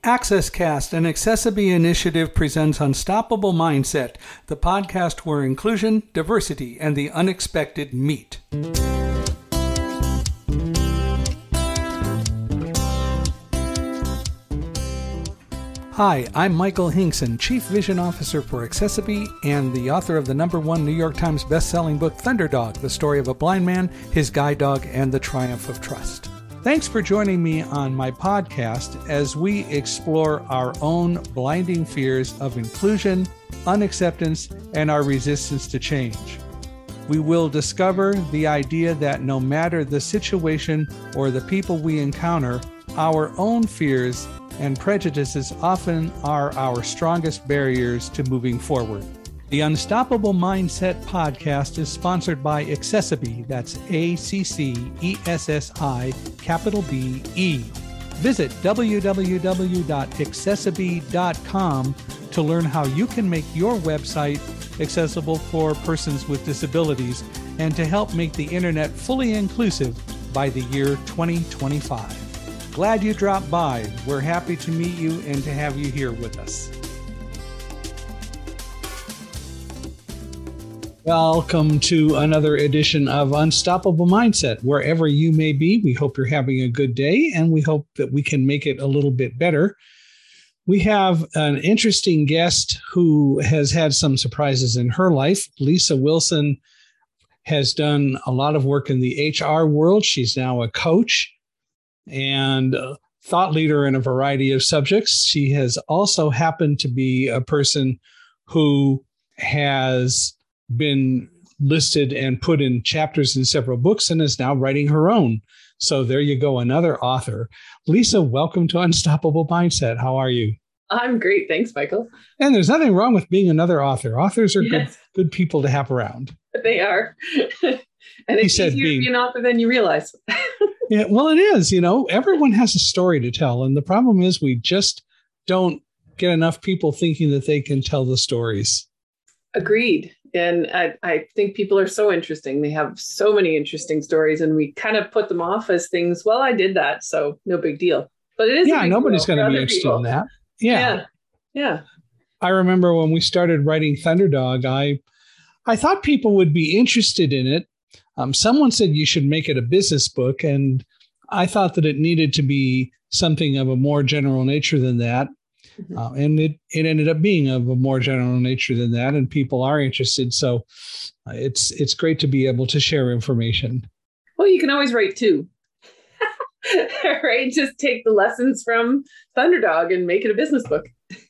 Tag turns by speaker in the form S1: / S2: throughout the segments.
S1: AccessCast, an Accessibility initiative, presents Unstoppable Mindset, the podcast where inclusion, diversity, and the unexpected meet. Hi, I'm Michael Hinkson, Chief Vision Officer for Accessibility and the author of the #1 New York Times best-selling book, Thunderdog, the story of a blind man, his guide dog, and the triumph of trust. Thanks for joining me on my podcast as we explore our own blinding fears of inclusion, unacceptance, and our resistance to change. We will discover the idea that no matter the situation or the people we encounter, our own fears and prejudices often are our strongest barriers to moving forward. The Unstoppable Mindset podcast is sponsored by Accessibility, that's ACCESSI, Visit www.accessibility.com to learn how you can make your website accessible for persons with disabilities and to help make the internet fully inclusive by the year 2025. Glad you dropped by. We're happy to meet you and to have you here with us. Welcome to another edition of Unstoppable Mindset. Wherever you may be, we hope you're having a good day, and we hope that we can make it a little bit better. We have an interesting guest who has had some surprises in her life. Lisa Wilson has done a lot of work in the HR world. She's now a coach and a thought leader in a variety of subjects. She has also happened to be a person who has been listed and put in chapters in several books and is now writing her own. So there you go, another author. Lisa, welcome to Unstoppable Mindset. How are you?
S2: I'm great. Thanks, Michael.
S1: And there's nothing wrong with being another author. Authors are good people to have around.
S2: They are. And it's easier to be an author than you realize.
S1: Yeah, well, it is. Everyone has a story to tell. And the problem is we just don't get enough people thinking that they can tell the stories.
S2: Agreed. And I think people are so interesting. They have so many interesting stories, and we kind of put them off as things. Well, I did that, so no big deal. But it is.
S1: Yeah, nobody's going to be interested in that. Yeah. I remember when we started writing Thunderdog, I thought people would be interested in it. Someone said you should make it a business book, and I thought that it needed to be something of a more general nature than that. And it ended up being of a more general nature than that, and people are interested. So it's great to be able to share information.
S2: Well, you can always write too, right? Just take the lessons from Thunderdog and make it a business book.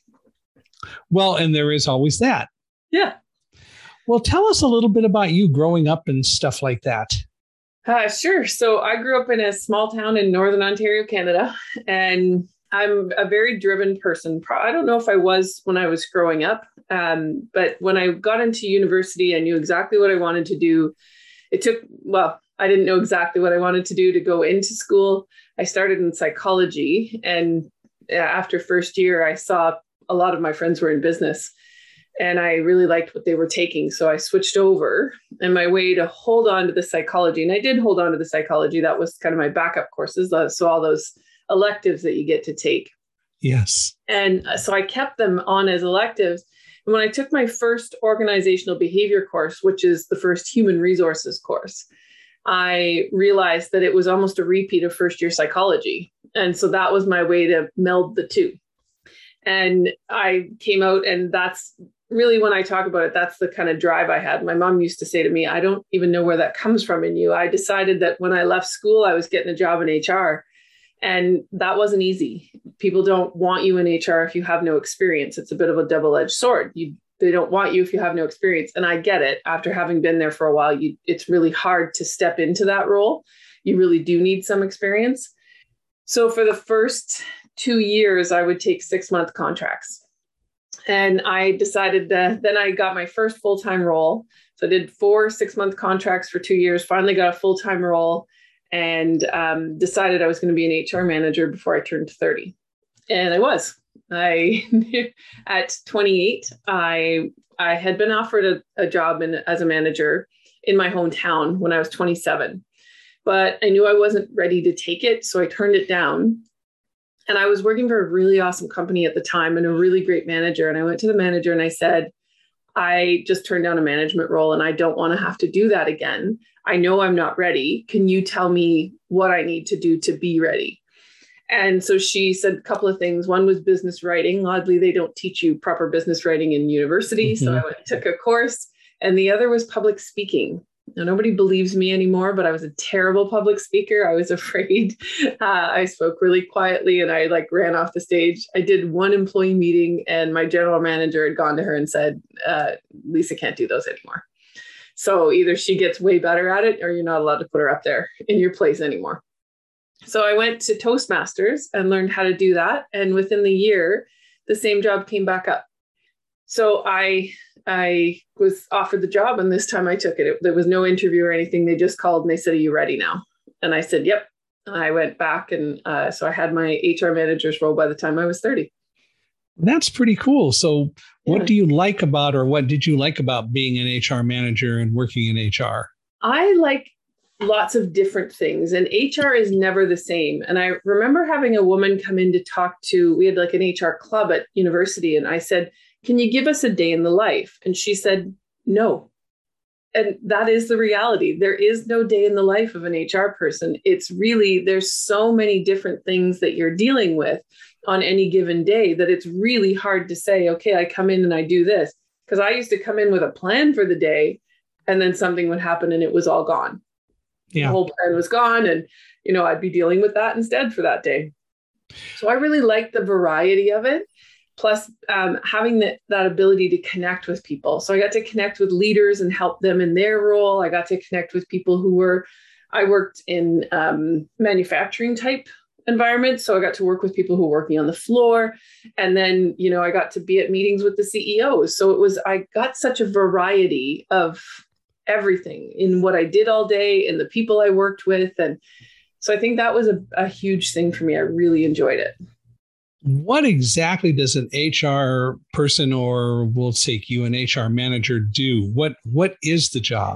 S1: Well, and there is always that.
S2: Yeah.
S1: Well, tell us a little bit about you growing up and stuff like that.
S2: Sure. So I grew up in a small town in Northern Ontario, Canada, and I'm a very driven person. I don't know if I was when I was growing up, but when I got into university, I knew exactly what I wanted to do. I didn't know exactly what I wanted to do to go into school. I started in psychology, and after first year, I saw a lot of my friends were in business, and I really liked what they were taking. So I switched over, and my way to hold on to the psychology, and I did hold on to the psychology. That was kind of my backup courses. So all those electives that you get to take.
S1: Yes.
S2: And so I kept them on as electives. And when I took my first organizational behavior course, which is the first human resources course, I realized that it was almost a repeat of first year psychology. And so that was my way to meld the two. And I came out, and that's really, when I talk about it, that's the kind of drive I had. My mom used to say to me, I don't even know where that comes from in you. I decided that when I left school, I was getting a job in HR. And that wasn't easy. People don't want you in HR if you have no experience. It's a bit of a double-edged sword. They don't want you if you have no experience. And I get it. After having been there for a while, it's really hard to step into that role. You really do need some experience. So for the first 2 years, I would take 6-month contracts. And I decided that then I got my first full-time role. So I did 4 6-month contracts for 2 years, finally got a full-time role, and decided I was going to be an HR manager before I turned 30. And I was. At 28, I had been offered a job as a manager in my hometown when I was 27. But I knew I wasn't ready to take it, so I turned it down. And I was working for a really awesome company at the time and a really great manager. And I went to the manager and I said, I just turned down a management role and I don't want to have to do that again. I know I'm not ready. Can you tell me what I need to do to be ready? And so she said a couple of things. One was business writing. Oddly, they don't teach you proper business writing in university. Mm-hmm. So I went and took a course. And the other was public speaking. Now, nobody believes me anymore, but I was a terrible public speaker. I was afraid. I spoke really quietly and I ran off the stage. I did one employee meeting and my general manager had gone to her and said, Lisa can't do those anymore. So either she gets way better at it or you're not allowed to put her up there in your place anymore. So I went to Toastmasters and learned how to do that. And within the year, the same job came back up. So I was offered the job and this time I took it. There was no interview or anything. They just called and they said, are you ready now? And I said, yep. And I went back and so I had my HR manager's role by the time I was 30.
S1: That's pretty cool. So what do you like about, or what did you like about being an HR manager and working in HR?
S2: I like lots of different things and HR is never the same. And I remember having a woman come in to talk to, we had an HR club at university. And I said, can you give us a day in the life? And she said, no. And that is the reality. There is no day in the life of an HR person. It's really, there's so many different things that you're dealing with on any given day that it's really hard to say, okay, I come in and I do this. Because I used to come in with a plan for the day and then something would happen and it was all gone. Yeah. The whole plan was gone. And, I'd be dealing with that instead for that day. So I really like the variety of it. Plus having that ability to connect with people. So I got to connect with leaders and help them in their role. I got to connect with people I worked in manufacturing type environments. So I got to work with people who were working on the floor. And then, I got to be at meetings with the CEOs. So I got such a variety of everything in what I did all day and the people I worked with. And so I think that was a huge thing for me. I really enjoyed it.
S1: What exactly does an HR person, or we'll take you an HR manager, do? What is the job?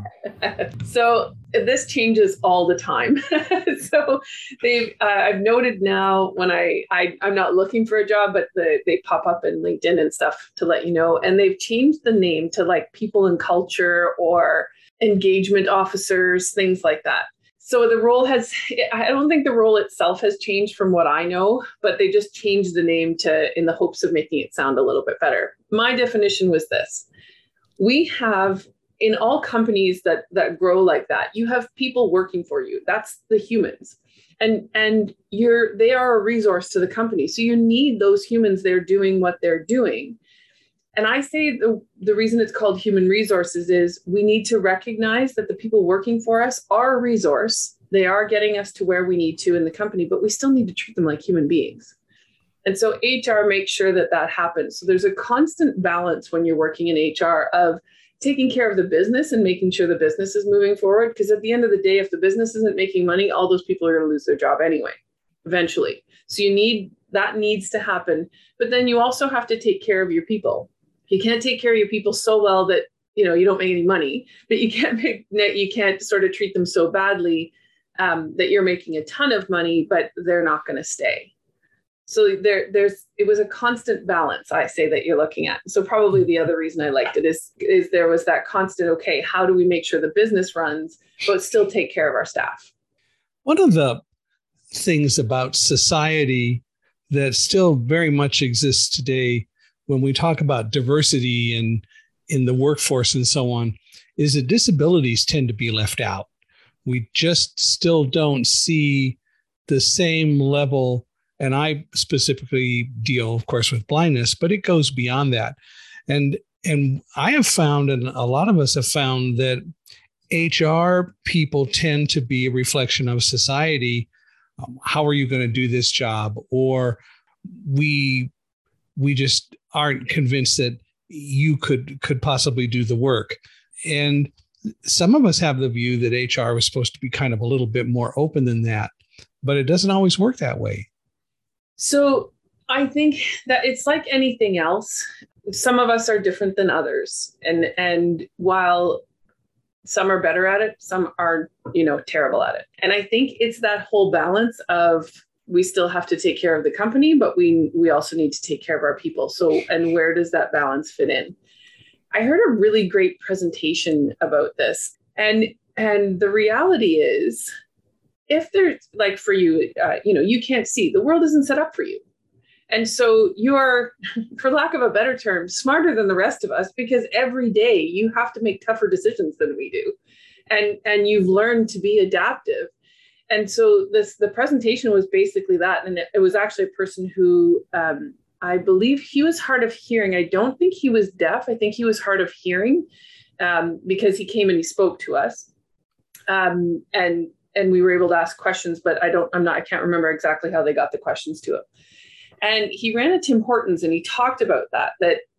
S2: So this changes all the time. So I've noted now when I'm not looking for a job, but they pop up in LinkedIn and stuff to let you know. And they've changed the name to people and culture or engagement officers, things like that. So the role I don't think the role itself has changed from what I know, but they just changed the name in the hopes of making it sound a little bit better. My definition was this. We have, in all companies that grow like that, you have people working for you. That's the humans. And they are a resource to the company. So you need those humans there doing what they're doing. And I say the reason it's called human resources is we need to recognize that the people working for us are a resource. They are getting us to where we need to in the company, but we still need to treat them like human beings. And so HR makes sure that happens. So there's a constant balance when you're working in HR of taking care of the business and making sure the business is moving forward. Because at the end of the day, if the business isn't making money, all those people are going to lose their job anyway, eventually. So that needs to happen. But then you also have to take care of your people. You can't take care of your people so well that, you don't make any money, but you can't sort of treat them so badly that you're making a ton of money, but they're not going to stay. So it was a constant balance, I say, that you're looking at. So probably the other reason I liked it is there was that constant, okay, how do we make sure the business runs, but still take care of our staff?
S1: One of the things about society that still very much exists today when we talk about diversity and in the workforce and so on, is that disabilities tend to be left out. We just still don't see the same level. And I specifically deal, of course, with blindness, but it goes beyond that. And I have found, and a lot of us have found, that HR people tend to be a reflection of society. How are you going to do this job? Or we just aren't convinced that you could possibly do the work. And some of us have the view that HR was supposed to be kind of a little bit more open than that, but it doesn't always work that way.
S2: So I think that it's like anything else. Some of us are different than others. And while some are better at it, some are, terrible at it. And I think it's that whole balance of we still have to take care of the company, but we also need to take care of our people. So, and where does that balance fit in? I heard a really great presentation about this. And the reality is, if there's like for you, you can't see, the world isn't set up for you. And so you are, for lack of a better term, smarter than the rest of us, because every day you have to make tougher decisions than we do. And you've learned to be adaptive. And so the presentation was basically that. And it was actually a person who, I believe he was hard of hearing. I don't think he was deaf. I think he was hard of hearing because he came and he spoke to us. And we were able to ask questions, but I can't remember exactly how they got the questions to him. And he ran a Tim Hortons and he talked about that,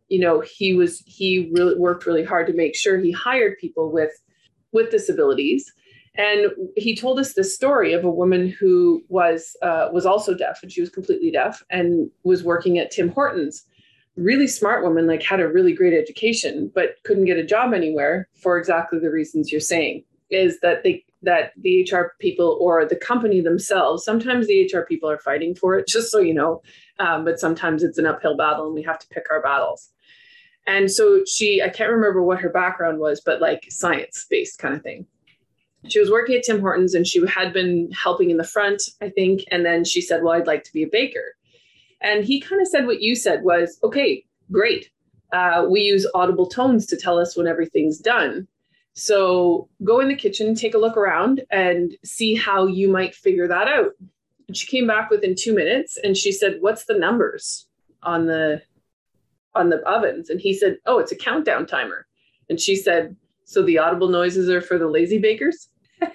S2: he really worked really hard to make sure he hired people with disabilities. And he told us this story of a woman who was also deaf, and she was completely deaf and was working at Tim Hortons. Really smart woman, like had a really great education, but couldn't get a job anywhere for exactly the reasons you're saying, is that the HR people or the company themselves, sometimes the HR people are fighting for it, just so you know, but sometimes it's an uphill battle and we have to pick our battles. And so I can't remember what her background was, but like science-based kind of thing. She was working at Tim Hortons and she had been helping in the front, I think. And then she said, well, I'd like to be a baker. And he kind of said what you said was, okay, great. We use audible tones to tell us when everything's done. So go in the kitchen, take a look around and see how you might figure that out. And she came back within 2 minutes and she said, what's the numbers on the ovens? And he said, oh, it's a countdown timer. And she said, so the audible noises are for the lazy bakers?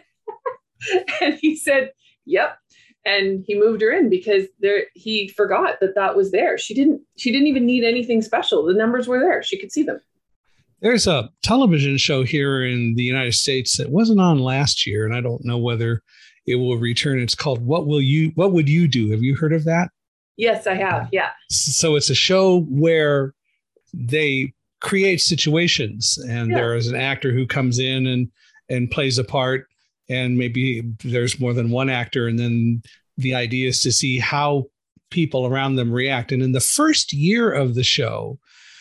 S2: And he said, yep. And he moved her in because he forgot that was there. She didn't even need anything special. The numbers were there. She could see them.
S1: There's a television show here in the United States that wasn't on last year, and I don't know whether it will return. It's called What Would You Do? Have you heard of that?
S2: Yes, I have. Yeah. So
S1: it's a show where they create situations, and there is an actor who comes in and plays a part, and maybe there's more than one actor, and then the idea is to see how people around them react. And in the first year of the show,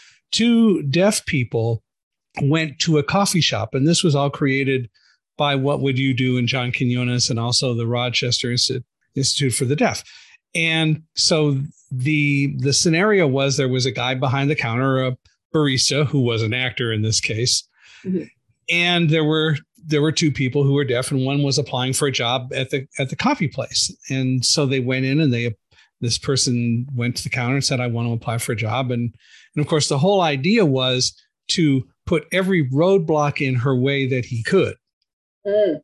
S1: 2 deaf people went to a coffee shop, and this was all created by What Would You Do and John Quinones and also the Rochester Institute for the Deaf. And so the scenario was there was a guy behind the counter, a barista who was an actor in this case. Mm-hmm. And there were 2 people who were deaf, and one was applying for a job at the coffee place. And so they went in and this person went to the counter and said, I want to apply for a job. And of course, the whole idea was to put every roadblock in her way that he could. Mm.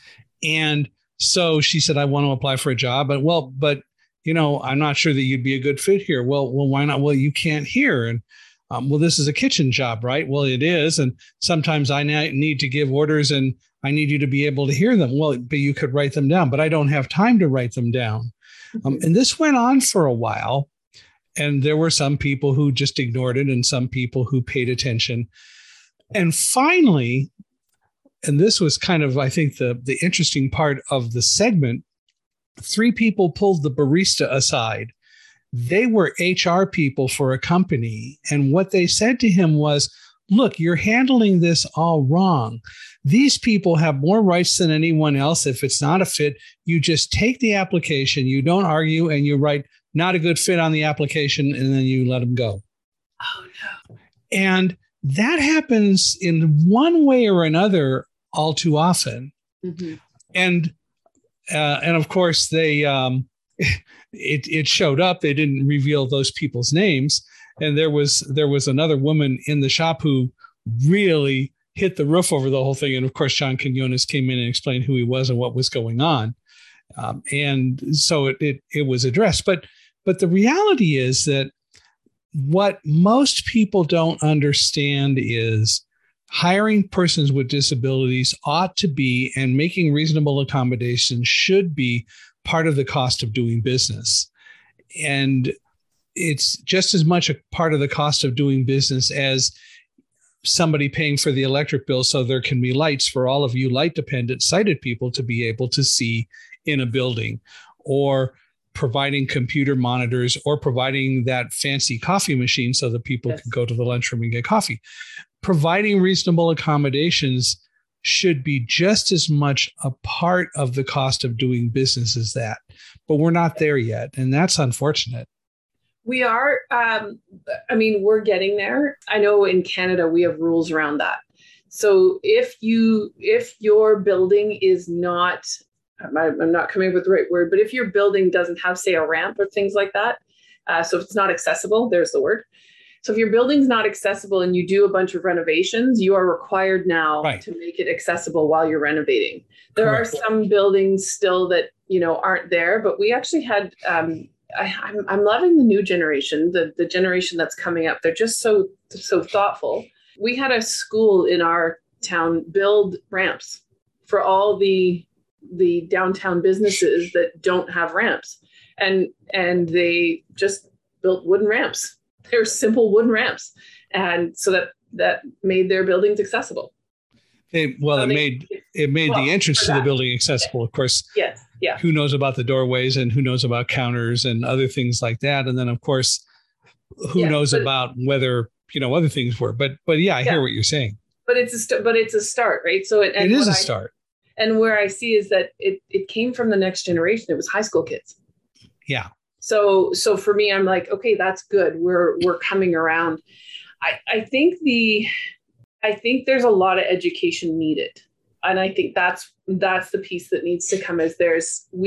S1: And so she said, I want to apply for a job. But I'm not sure that you'd be a good fit here. Well, why not? Well, you can't hear. And well, this is a kitchen job, right? Well, it is. And sometimes I need to give orders and I need you to be able to hear them. Well, but you could write them down, but I don't have time to write them down. And this went on for a while. And there were some people who just ignored it and some people who paid attention. And finally, and this was kind of, I think, the interesting part of the segment, 3 people pulled the barista aside. They were HR people for a company. And what they said to him was, look, you're handling this all wrong. These people have more rights than anyone else. If it's not a fit, you just take the application, you don't argue, and you write not a good fit on the application, and then you let them go.
S2: Oh, no. And
S1: that happens in one way or another all too often. Mm-hmm. And of course, they it showed up. They didn't reveal those people's names. And there was another woman in the shop who really hit the roof over the whole thing. And of course, John Quinones came in and explained who he was and what was going on. And so it was addressed. But the reality is that what most people don't understand is hiring persons with disabilities ought to be, and making reasonable accommodations should be, part of the cost of doing business. And it's just as much a part of the cost of doing business as somebody paying for the electric bill so there can be lights for all of you light-dependent sighted people to be able to see in a building, or providing computer monitors or providing that fancy coffee machine so that people can go to the lunchroom and get coffee. Providing reasonable accommodations should be just as much a part of the cost of doing business as that. But we're not there yet. And that's unfortunate.
S2: We are. We're getting there. I know in Canada, we have rules around that. So if your building is not, I'm not coming up with the right word, but if your building doesn't have, say, a ramp or things like that, so if it's not accessible, there's the word. So if your building's not accessible and you do a bunch of renovations, you are required now to make it accessible while you're renovating. There are some buildings still that, aren't there, but we actually had, I'm loving the new generation, the generation that's coming up. They're just so thoughtful. We had a school in our town build ramps for all the downtown businesses that don't have ramps. And they just built wooden ramps. They're simple wooden ramps. And so that made their buildings accessible.
S1: It made the entrance to the building accessible, of course.
S2: Yes. Yeah.
S1: Who knows about the doorways and who knows about counters and other things like that. And then, of course, who knows about whether, other things were. But yeah, I hear what you're saying. But it's
S2: a start, right? So it
S1: is a start.
S2: And where I see is that it came from the next generation. It was high school kids.
S1: Yeah.
S2: So for me, I'm like, okay, that's good. We're coming around. I think there's a lot of education needed. And I think that's the piece that needs to come is there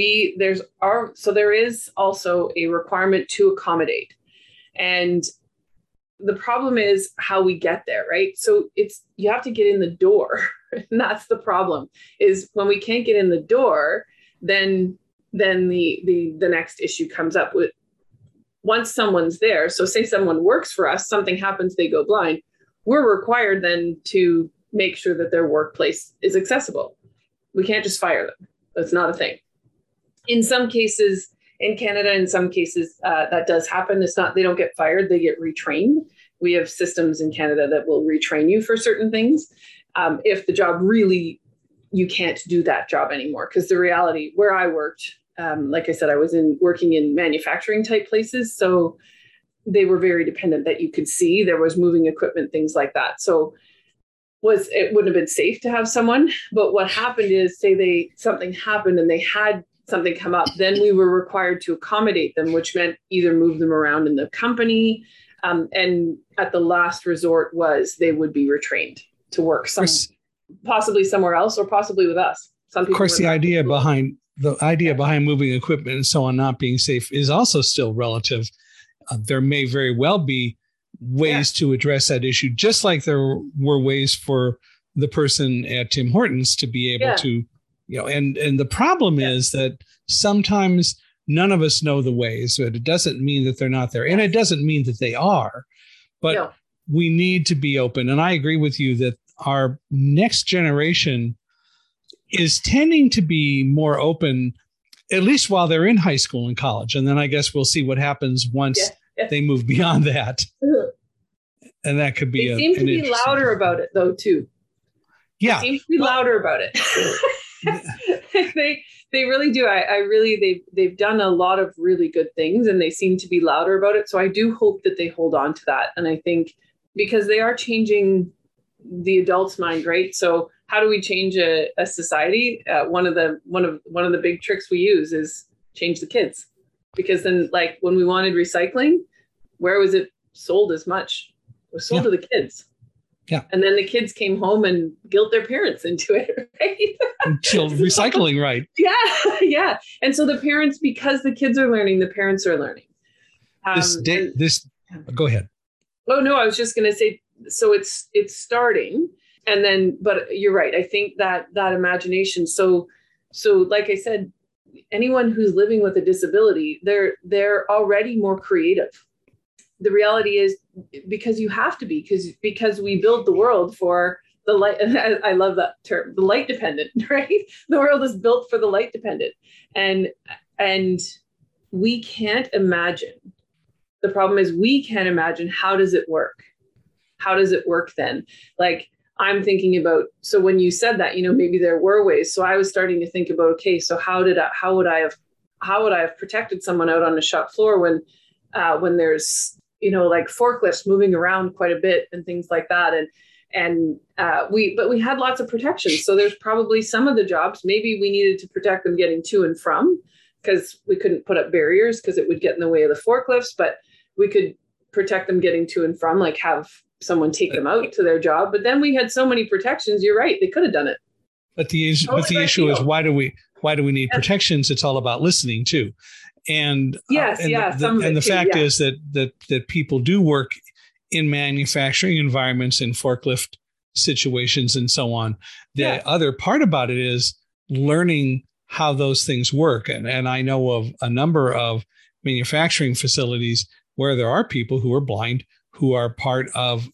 S2: is also a requirement to accommodate. And the problem is how we get there, right? So you have to get in the door. And that's the problem is when we can't get in the door, then the next issue comes up with once someone's there. So say someone works for us, something happens, they go blind. We're required then to make sure that their workplace is accessible. We can't just fire them. That's not a thing. In some cases, in Canada, that does happen. It's not, they don't get fired, they get retrained. We have systems in Canada that will retrain you for certain things. If the job really, you can't do that job anymore. Because the reality where I worked, like I said, I was working in manufacturing type places. So they were very dependent that you could see there was moving equipment, things like that. So it wouldn't have been safe to have someone. But what happened is something happened and they had something come up, then we were required to accommodate them, which meant either move them around in the company. And at the last resort was they would be retrained to work possibly somewhere else or possibly with us. Of
S1: course, the idea behind moving equipment and so on not being safe is also still relative. There may very well be ways to address that issue, just like there were ways for the person at Tim Hortons to be able to, and the problem is that sometimes none of us know the ways, but it doesn't mean that they're not there. And it doesn't mean that they are, but we need to be open. And I agree with you that our next generation is tending to be more open, at least while they're in high school and college. And then I guess we'll see what happens once they move beyond that. And that could be
S2: they seem to be louder about it though, too.
S1: Yeah.
S2: They seem to be louder about it. They really do. They've done a lot of really good things and they seem to be louder about it. So I do hope that they hold on to that. And I think because they are changing the adult's mind, right? So how do we change a society? One of the big tricks we use is change the kids, because then like when we wanted recycling, where was it sold as much? It was sold to the kids.
S1: Yeah.
S2: And then the kids came home and guilt their parents into it, right?
S1: Until recycling, right?
S2: Yeah. Yeah. And so the parents, because the kids are learning, the parents are learning.
S1: Go ahead.
S2: Oh, no, I was just going to say, so it's starting. And then, but you're right. I think that imagination. So like I said, anyone who's living with a disability, they're already more creative. The reality is because you have to be, because we build the world for the light. I love that term, the light dependent, right? The world is built for the light dependent. And we can't imagine. The problem is we can't imagine, how does it work? How does it work then? Like I'm thinking about, so when you said that, maybe there were ways. So I was starting to think about, okay, so how would I have how would I have protected someone out on the shop floor when there's, like forklifts moving around quite a bit and things like that. But we had lots of protections. So there's probably some of the jobs, maybe we needed to protect them getting to and from, because we couldn't put up barriers because it would get in the way of the forklifts, but we could protect them getting to and from, like have someone take them out to their job. But then we had so many protections. You're right. They could have done it.
S1: But the issue is, why do we need protections? It's all about listening too. And the fact is that people do work in manufacturing environments, in forklift situations and so on. The other part about it is learning how those things work. And I know of a number of manufacturing facilities where there are people who are blind, who are part of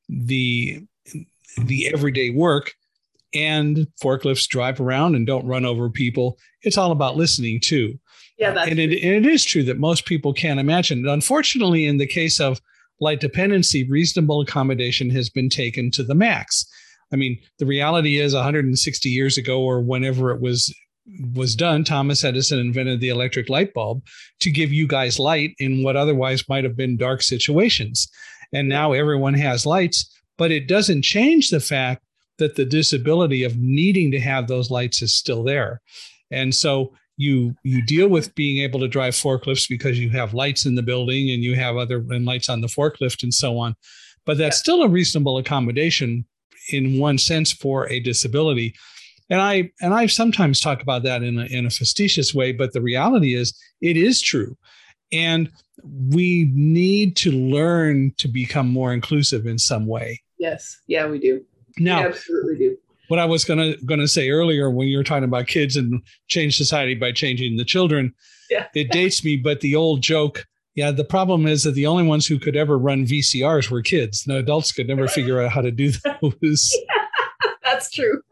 S1: the everyday work, and forklifts drive around and don't run over people. It's all about listening too.
S2: Yeah,
S1: and it is true that most people can't imagine. Unfortunately, in the case of light dependency, reasonable accommodation has been taken to the max. I mean, the reality is 160 years ago, or whenever it was done, Thomas Edison invented the electric light bulb to give you guys light in what otherwise might have been dark situations. And now everyone has lights, but it doesn't change the fact that the disability of needing to have those lights is still there. And so you deal with being able to drive forklifts because you have lights in the building and you have and lights on the forklift and so on. But that's still a reasonable accommodation in one sense for a disability. And I sometimes talk about that in a facetious way, but the reality is it is true. And we need to learn to become more inclusive in some way.
S2: Yes. Yeah, we do.
S1: Now,
S2: we absolutely do.
S1: What I was going to say earlier when you were talking about kids and change society by changing the children, it dates me, but the old joke, the problem is that the only ones who could ever run VCRs were kids. No, adults could never figure out how to do those.
S2: That's true.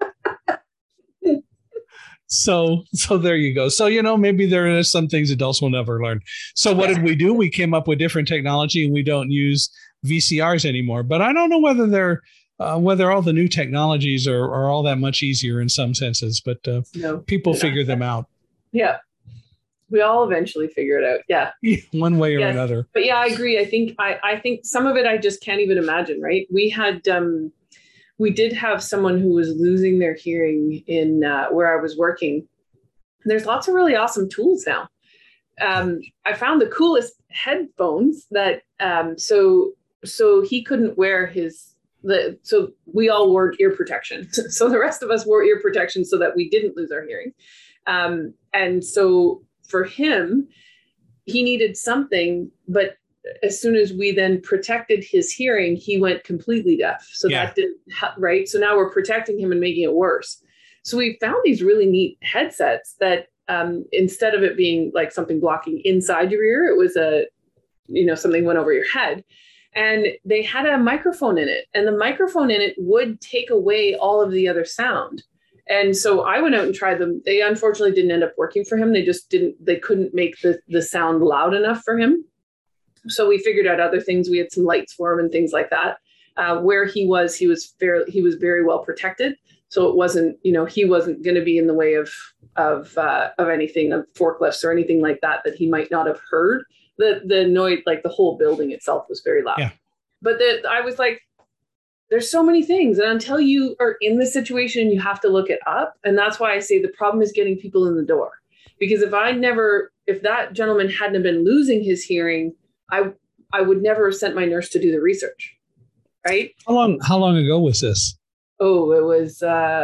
S1: So there you go. So, maybe there are some things adults will never learn. So what did we do? We came up with different technology and we don't use VCRs anymore. But I don't know whether whether all the new technologies are all that much easier in some senses, but people figure them out.
S2: Yeah. We all eventually figure it out. Yeah.
S1: One way or another.
S2: But I agree. I think some of it I just can't even imagine, right? We did have someone who was losing their hearing in where I was working. There's lots of really awesome tools now. I found the coolest headphones that so he couldn't wear so we all wore ear protection. So the rest of us wore ear protection so that we didn't lose our hearing. And so for him, he needed something, but as soon as we then protected his hearing, he went completely deaf. So that didn't, right? So now we're protecting him and making it worse. So we found these really neat headsets that instead of it being like something blocking inside your ear, it was something went over your head. And they had a microphone in it, and the microphone in it would take away all of the other sound. And so I went out and tried them. They unfortunately didn't end up working for him. They couldn't make the sound loud enough for him. So we figured out other things. We had some lights for him and things like that. Where he was very well protected. So it wasn't, he wasn't going to be in the way of anything, of forklifts or anything like that he might not have heard. The noise, like the whole building itself was very loud. Yeah. But I was like, there's so many things. And until you are in this situation, you have to look it up. And that's why I say the problem is getting people in the door. Because if that gentleman hadn't been losing his hearing, I would never have sent my nurse to do the research. Right?
S1: How long ago was this?
S2: Oh, it was,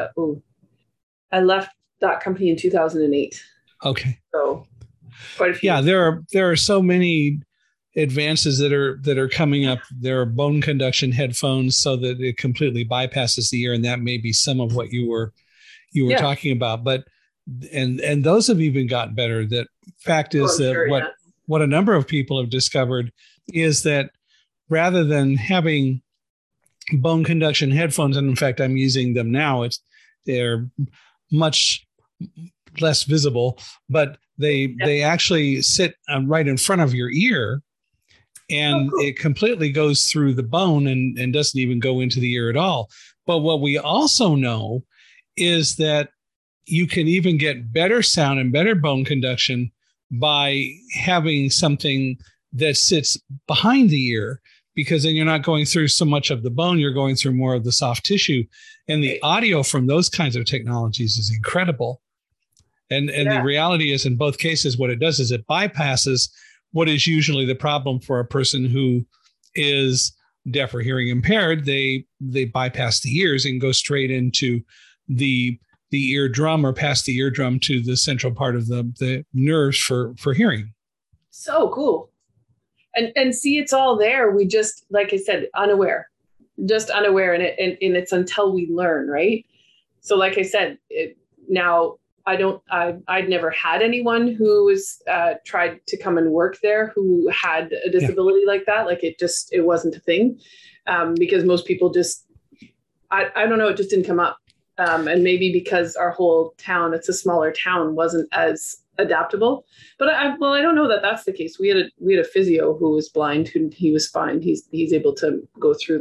S2: I left that company in 2008.
S1: Okay.
S2: So quite a few.
S1: Yeah, there are so many advances that are coming up. There are bone conduction headphones so that it completely bypasses the ear, and that may be some of what you were talking about. But and those have even gotten better. That fact is what a number of people have discovered is that rather than having bone conduction headphones, and in fact I'm using them now, they're much less visible, but they actually sit right in front of your ear, and it completely goes through the bone and doesn't even go into the ear at all. But what we also know is that you can even get better sound and better bone conduction by having something that sits behind the ear, because then you're not going through so much of the bone, you're going through more of the soft tissue. And the audio from those kinds of technologies is incredible. And the reality is, in both cases, what it does is it bypasses what is usually the problem for a person who is deaf or hearing impaired. They bypass the ears and go straight into the eardrum, or past the eardrum to the central part of the nerves for hearing.
S2: So cool. And see, it's all there. We just, like I said, unaware, and it's until we learn, right? So like I said, now I'd never had anyone who was tried to come and work there who had a disability like that. Like it wasn't a thing, because most people just, I don't know, it just didn't come up. And maybe because our whole town, it's a smaller town, wasn't as adaptable. But I don't know that that's the case. We had a physio who was blind, who he was fine. He's able to go through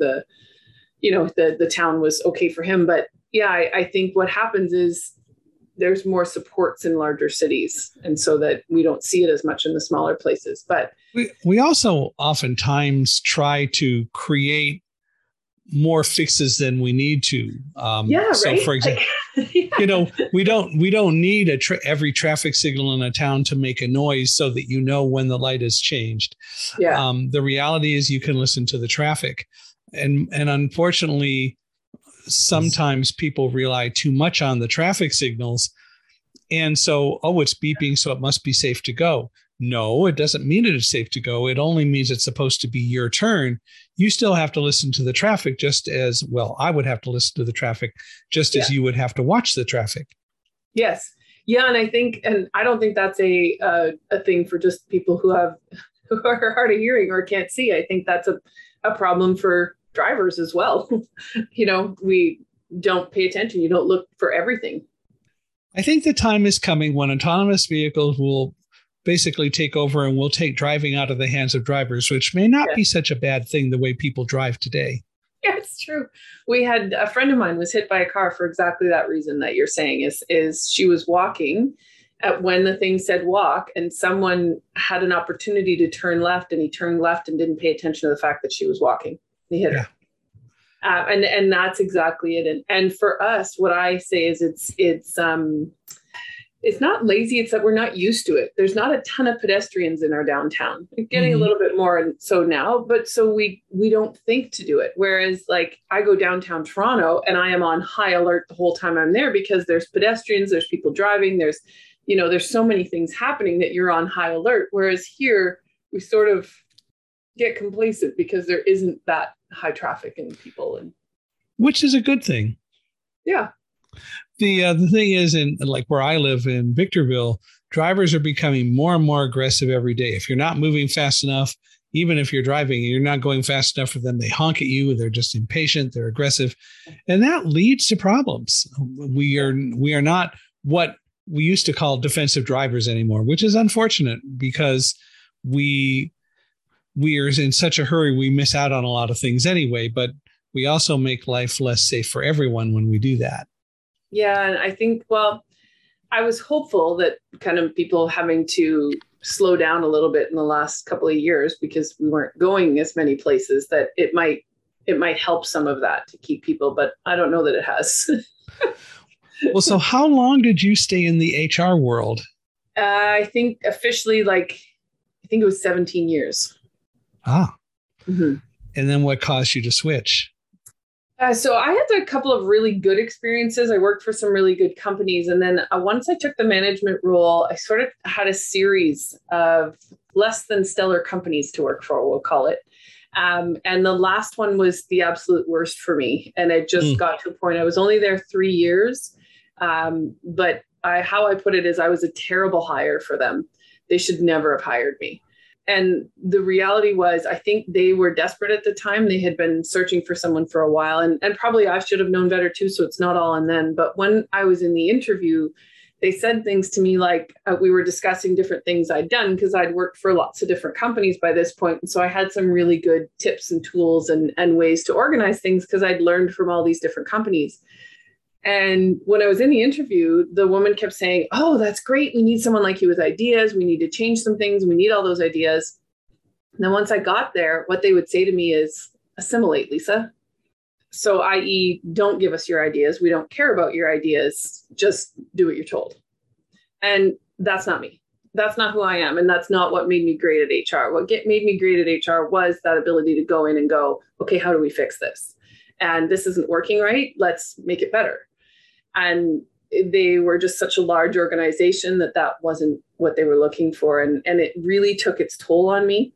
S2: the town was okay for him. But yeah, I think what happens is there's more supports in larger cities, and so that we don't see it as much in the smaller places. But
S1: we also oftentimes try to create more fixes than we need to. So
S2: right?
S1: for example, we don't need every traffic signal in a town to make a noise so that you know when the light has changed. The reality is you can listen to the traffic, and unfortunately, sometimes people rely too much on the traffic signals, and so it's beeping, so it must be safe to go. No, it doesn't mean it is safe to go. It only means it's supposed to be your turn. You still have to listen to the traffic just as well. I would have to listen to the traffic just as you would have to watch the traffic.
S2: Yes. Yeah. And I don't think that's a thing for just people who are hard of hearing or can't see. I think that's a problem for drivers as well. We don't pay attention. You don't look for everything.
S1: I think the time is coming when autonomous vehicles will basically take over and will take driving out of the hands of drivers, which may not be such a bad thing the way people drive today.
S2: Yeah, it's true. We had a friend of mine was hit by a car for exactly that reason that you're saying, is she was walking when the thing said walk, and someone had an opportunity to turn left, and he turned left and didn't pay attention to the fact that she was walking. He hit her. And that's exactly it. And for us, what I say is it's not lazy. It's that we're not used to it. There's not a ton of pedestrians in our downtown. We're getting a little bit more and so now, but so we don't think to do it. Whereas like I go downtown Toronto and I am on high alert the whole time I'm there, because there's pedestrians, there's people driving, there's so many things happening that you're on high alert. Whereas here we sort of get complacent because there isn't that high traffic and people, and
S1: which is a good thing.
S2: Yeah.
S1: The thing is, in like where I live in Victorville, drivers are becoming more and more aggressive every day. If you're not moving fast enough, even if you're driving and you're not going fast enough for them, they honk at you. They're just impatient. They're aggressive. And that leads to problems. We are not what we used to call defensive drivers anymore, which is unfortunate because we are in such a hurry. We miss out on a lot of things anyway, but we also make life less safe for everyone when we do that.
S2: Yeah. And I think, I was hopeful that kind of people having to slow down a little bit in the last couple of years because we weren't going as many places, that it might help some of that to keep people, but I don't know that it has.
S1: Well, so how long did you stay in the HR world?
S2: I think officially, it was 17 years.
S1: Ah. Mm-hmm. And then what caused you to switch?
S2: So I had a couple of really good experiences. I worked for some really good companies. And then once I took the management role, I sort of had a series of less than stellar companies to work for, we'll call it. And the last one was the absolute worst for me. And it just got to a point, I was only there 3 years. But how I put it is I was a terrible hire for them. They should never have hired me. And the reality was, I think they were desperate at the time. They had been searching for someone for a while, and probably I should have known better too. So it's not all on them. But when I was in the interview, they said things to me like we were discussing different things I'd done because I'd worked for lots of different companies by this point. And so I had some really good tips and tools and ways to organize things because I'd learned from all these different companies. And when I was in the interview, the woman kept saying, "Oh, that's great. We need someone like you with ideas. We need to change some things. We need all those ideas." And then once I got there, what they would say to me is, "Assimilate, Lisa." So, i.e., don't give us your ideas. We don't care about your ideas. Just do what you're told. And that's not me. That's not who I am. And that's not what made me great at HR. What made me great at HR was that ability to go in and go, okay, how do we fix this? And this isn't working right. Let's make it better. And they were just such a large organization that wasn't what they were looking for. And it really took its toll on me.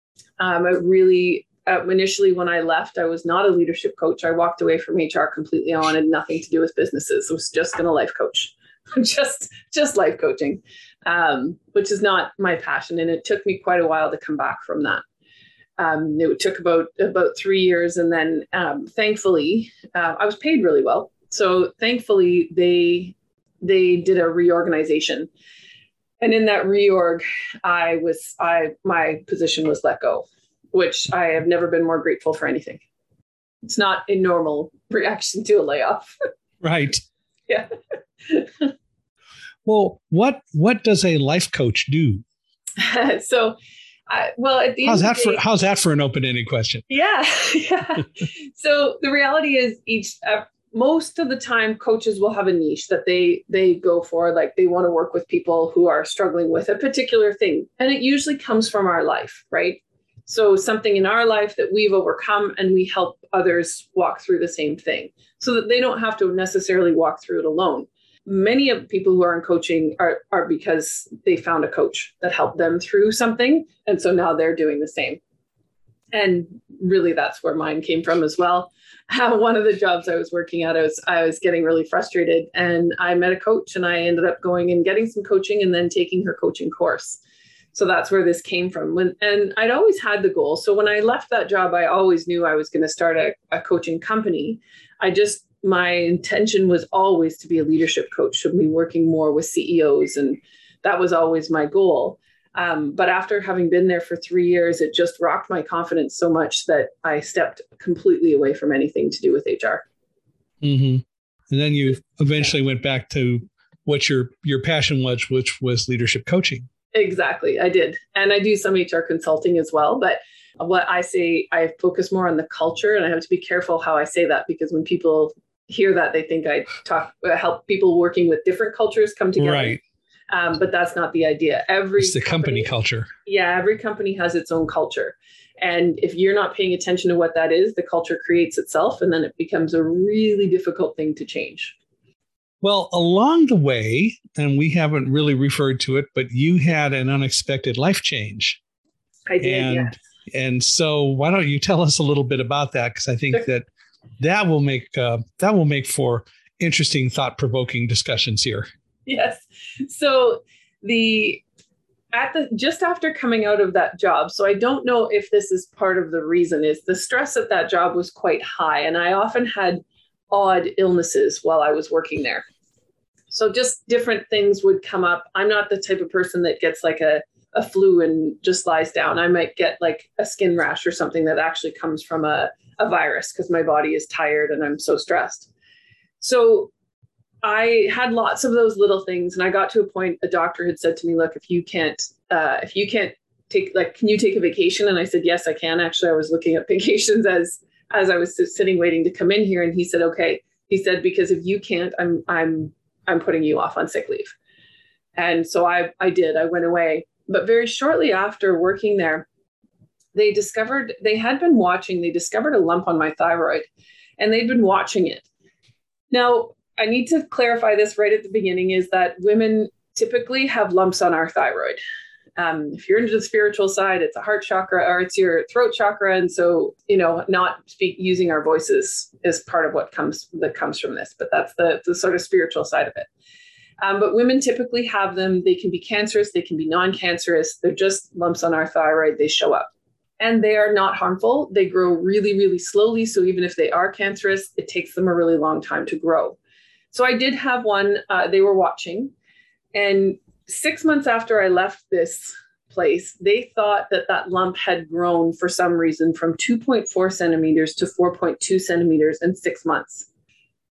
S2: Initially, when I left, I was not a leadership coach. I walked away from HR completely. I wanted nothing to do with businesses. I was just going to life coach, just life coaching, which is not my passion. And it took me quite a while to come back from that. It took about 3 years. And then thankfully, I was paid really well. So thankfully, they did a reorganization. And in that reorg, my position was let go, which I have never been more grateful for anything. It's not a normal reaction to a layoff.
S1: Right.
S2: Yeah.
S1: Well, what does a life coach do?
S2: So, at the
S1: how's that for an open-ended question?
S2: Yeah. So the reality is most of the time coaches will have a niche that they go for, like they want to work with people who are struggling with a particular thing. And it usually comes from our life, right? So something in our life that we've overcome, and we help others walk through the same thing so that they don't have to necessarily walk through it alone. Many of the people who are in coaching are because they found a coach that helped them through something. And so now they're doing the same. And really, that's where mine came from as well. One of the jobs I was working at, I was getting really frustrated, and I met a coach, and I ended up going and getting some coaching and then taking her coaching course. So that's where this came from. And I'd always had the goal. So when I left that job, I always knew I was going to start a coaching company. My intention was always to be a leadership coach, to be working more with CEOs. And that was always my goal. But after having been there for 3 years, it just rocked my confidence so much that I stepped completely away from anything to do with HR.
S1: Mm-hmm. And then you eventually went back to what your passion was, which was leadership coaching.
S2: Exactly. I did. And I do some HR consulting as well. But what I say, I focus more on the culture, and I have to be careful how I say that, because when people hear that, they think I help people working with different cultures come together.
S1: Right.
S2: But that's not the idea.
S1: It's the company culture.
S2: Yeah, every company has its own culture. And if you're not paying attention to what that is, the culture creates itself, and then it becomes a really difficult thing to change.
S1: Well, along the way, and we haven't really referred to it, but you had an unexpected life change.
S2: I did, yes.
S1: And so why don't you tell us a little bit about that? Because I think that will make for interesting, thought-provoking discussions here.
S2: Yes. So just after coming out of that job, so I don't know if this is part of the reason, is the stress at that job was quite high. And I often had odd illnesses while I was working there. So just different things would come up. I'm not the type of person that gets like a flu and just lies down. I might get like a skin rash or something that actually comes from a virus, because my body is tired and I'm so stressed. So I had lots of those little things, and I got to a point, a doctor had said to me, look, if you can't take, like, can you take a vacation? And I said, yes, I can. Actually, I was looking at vacations as I was sitting waiting to come in here. And he said, okay. He said, because if you can't, I'm putting you off on sick leave. And so I did. I went away. But very shortly after working there, they discovered a lump on my thyroid, and they'd been watching it. Now, I need to clarify this right at the beginning, is that women typically have lumps on our thyroid. If you're into the spiritual side, it's a heart chakra, or it's your throat chakra. And so, using our voices is part of what comes from this, but that's the sort of spiritual side of it. But women typically have them. They can be cancerous. They can be non-cancerous. They're just lumps on our thyroid. They show up, and they are not harmful. They grow really, really slowly. So even if they are cancerous, it takes them a really long time to grow. So I did have one. They were watching, and 6 months after I left this place, they thought that lump had grown for some reason from 2.4 centimeters to 4.2 centimeters in 6 months.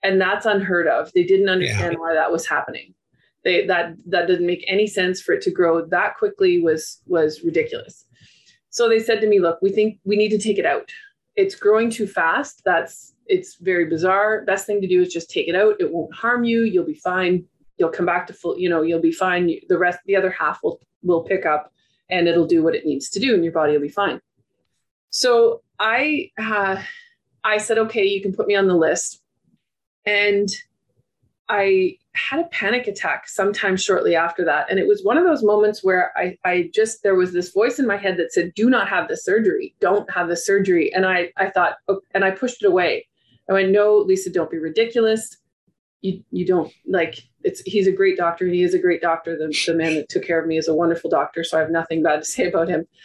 S2: And that's unheard of. They didn't understand why that was happening. That didn't make any sense. For it to grow that quickly was ridiculous. So they said to me, look, we think we need to take it out. It's growing too fast. It's very bizarre. Best thing to do is just take it out. It won't harm you. You'll be fine. You'll come back to full, you'll be fine. The other half will pick up and it'll do what it needs to do and your body will be fine. So I said, okay, you can put me on the list. And I had a panic attack sometime shortly after that. And it was one of those moments where there was this voice in my head that said, do not have the surgery. Don't have the surgery. And I thought, oh, and I pushed it away. I went, no, Lisa, don't be ridiculous. You don't he's a great doctor. He is a great doctor. The man that took care of me is a wonderful doctor. So I have nothing bad to say about him.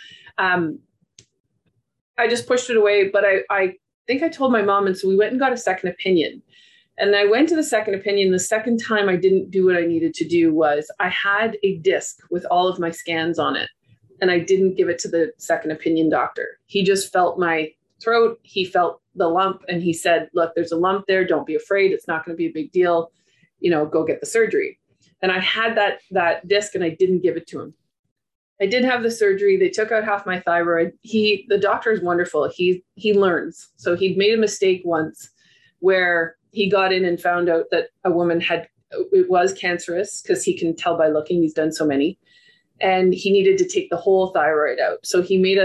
S2: I just pushed it away, but I think I told my mom. And so we went and got a second opinion. And I went to the second opinion. The second time I didn't do what I needed to do was I had a disc with all of my scans on it. And I didn't give it to the second opinion doctor. He just felt my throat. He felt the lump and he said, look, there's a lump there. Don't be afraid. It's not going to be a big deal. Go get the surgery. And I had that disc and I didn't give it to him. I did have the surgery. They took out half my thyroid. The doctor is wonderful. He learns. So he'd made a mistake once where he got in and found out that a woman it was cancerous because he can tell by looking. He's done so many. And he needed to take the whole thyroid out. So he made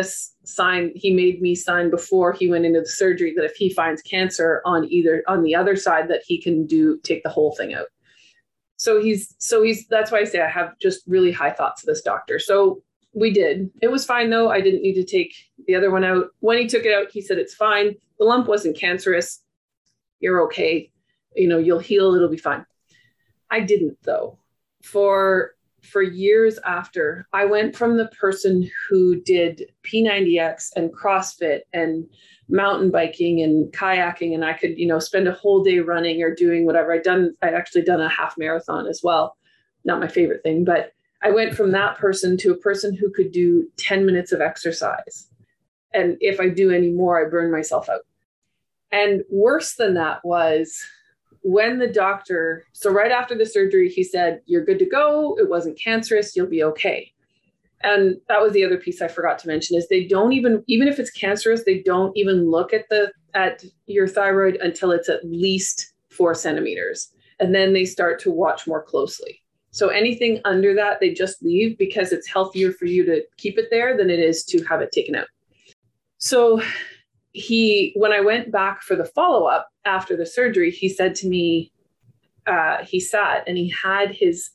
S2: me sign before he went into the surgery that if he finds cancer on the other side, that he can take the whole thing out. So that's why I say I have just really high thoughts of this doctor. So we did. It was fine though. I didn't need to take the other one out. When he took it out, he said, it's fine. The lump wasn't cancerous. You're okay. You'll heal. It'll be fine. I didn't though. For years after, I went from the person who did P90X and CrossFit and mountain biking and kayaking, and I could, spend a whole day running or doing whatever. I'd actually done a half marathon as well. Not my favorite thing, but I went from that person to a person who could do 10 minutes of exercise. And if I do any more, I burn myself out. And worse than that was when the doctor, so right after the surgery, he said, you're good to go. It wasn't cancerous. You'll be okay. And that was the other piece I forgot to mention is they don't even if it's cancerous, they don't even look at your thyroid until it's at least 4 centimeters. And then they start to watch more closely. So anything under that, they just leave because it's healthier for you to keep it there than it is to have it taken out. So when I went back for the follow-up after the surgery, he said to me, he sat and he had his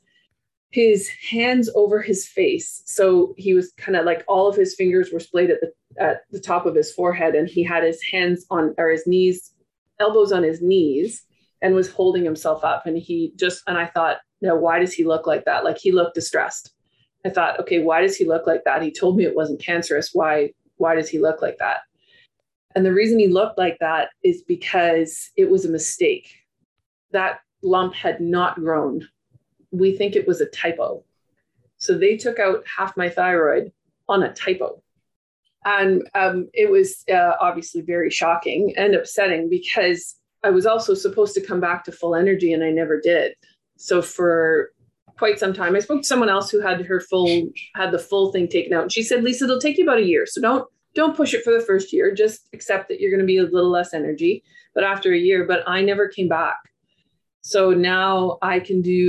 S2: hands over his face. So he was kind of like all of his fingers were splayed at the top of his forehead. And he had his hands his knees, elbows on his knees and was holding himself up. And I thought, no, why does he look like that? Like he looked distressed. I thought, okay, why does he look like that? He told me it wasn't cancerous. Why does he look like that? And the reason he looked like that is because it was a mistake. That lump had not grown. We think it was a typo. So they took out half my thyroid on a typo. And it was obviously very shocking and upsetting because I was also supposed to come back to full energy and I never did. So for quite some time, I spoke to someone else who had the full thing taken out. And she said, Lisa, it'll take you about a year. So don't push it for the first year. Just accept that you're going to be a little less energy, but after a year, but I never came back. So now I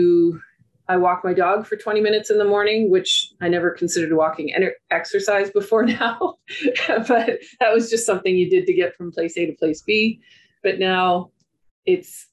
S2: walk my dog for 20 minutes in the morning, which I never considered walking exercise before now, but that was just something you did to get from place A to place B. But now it's,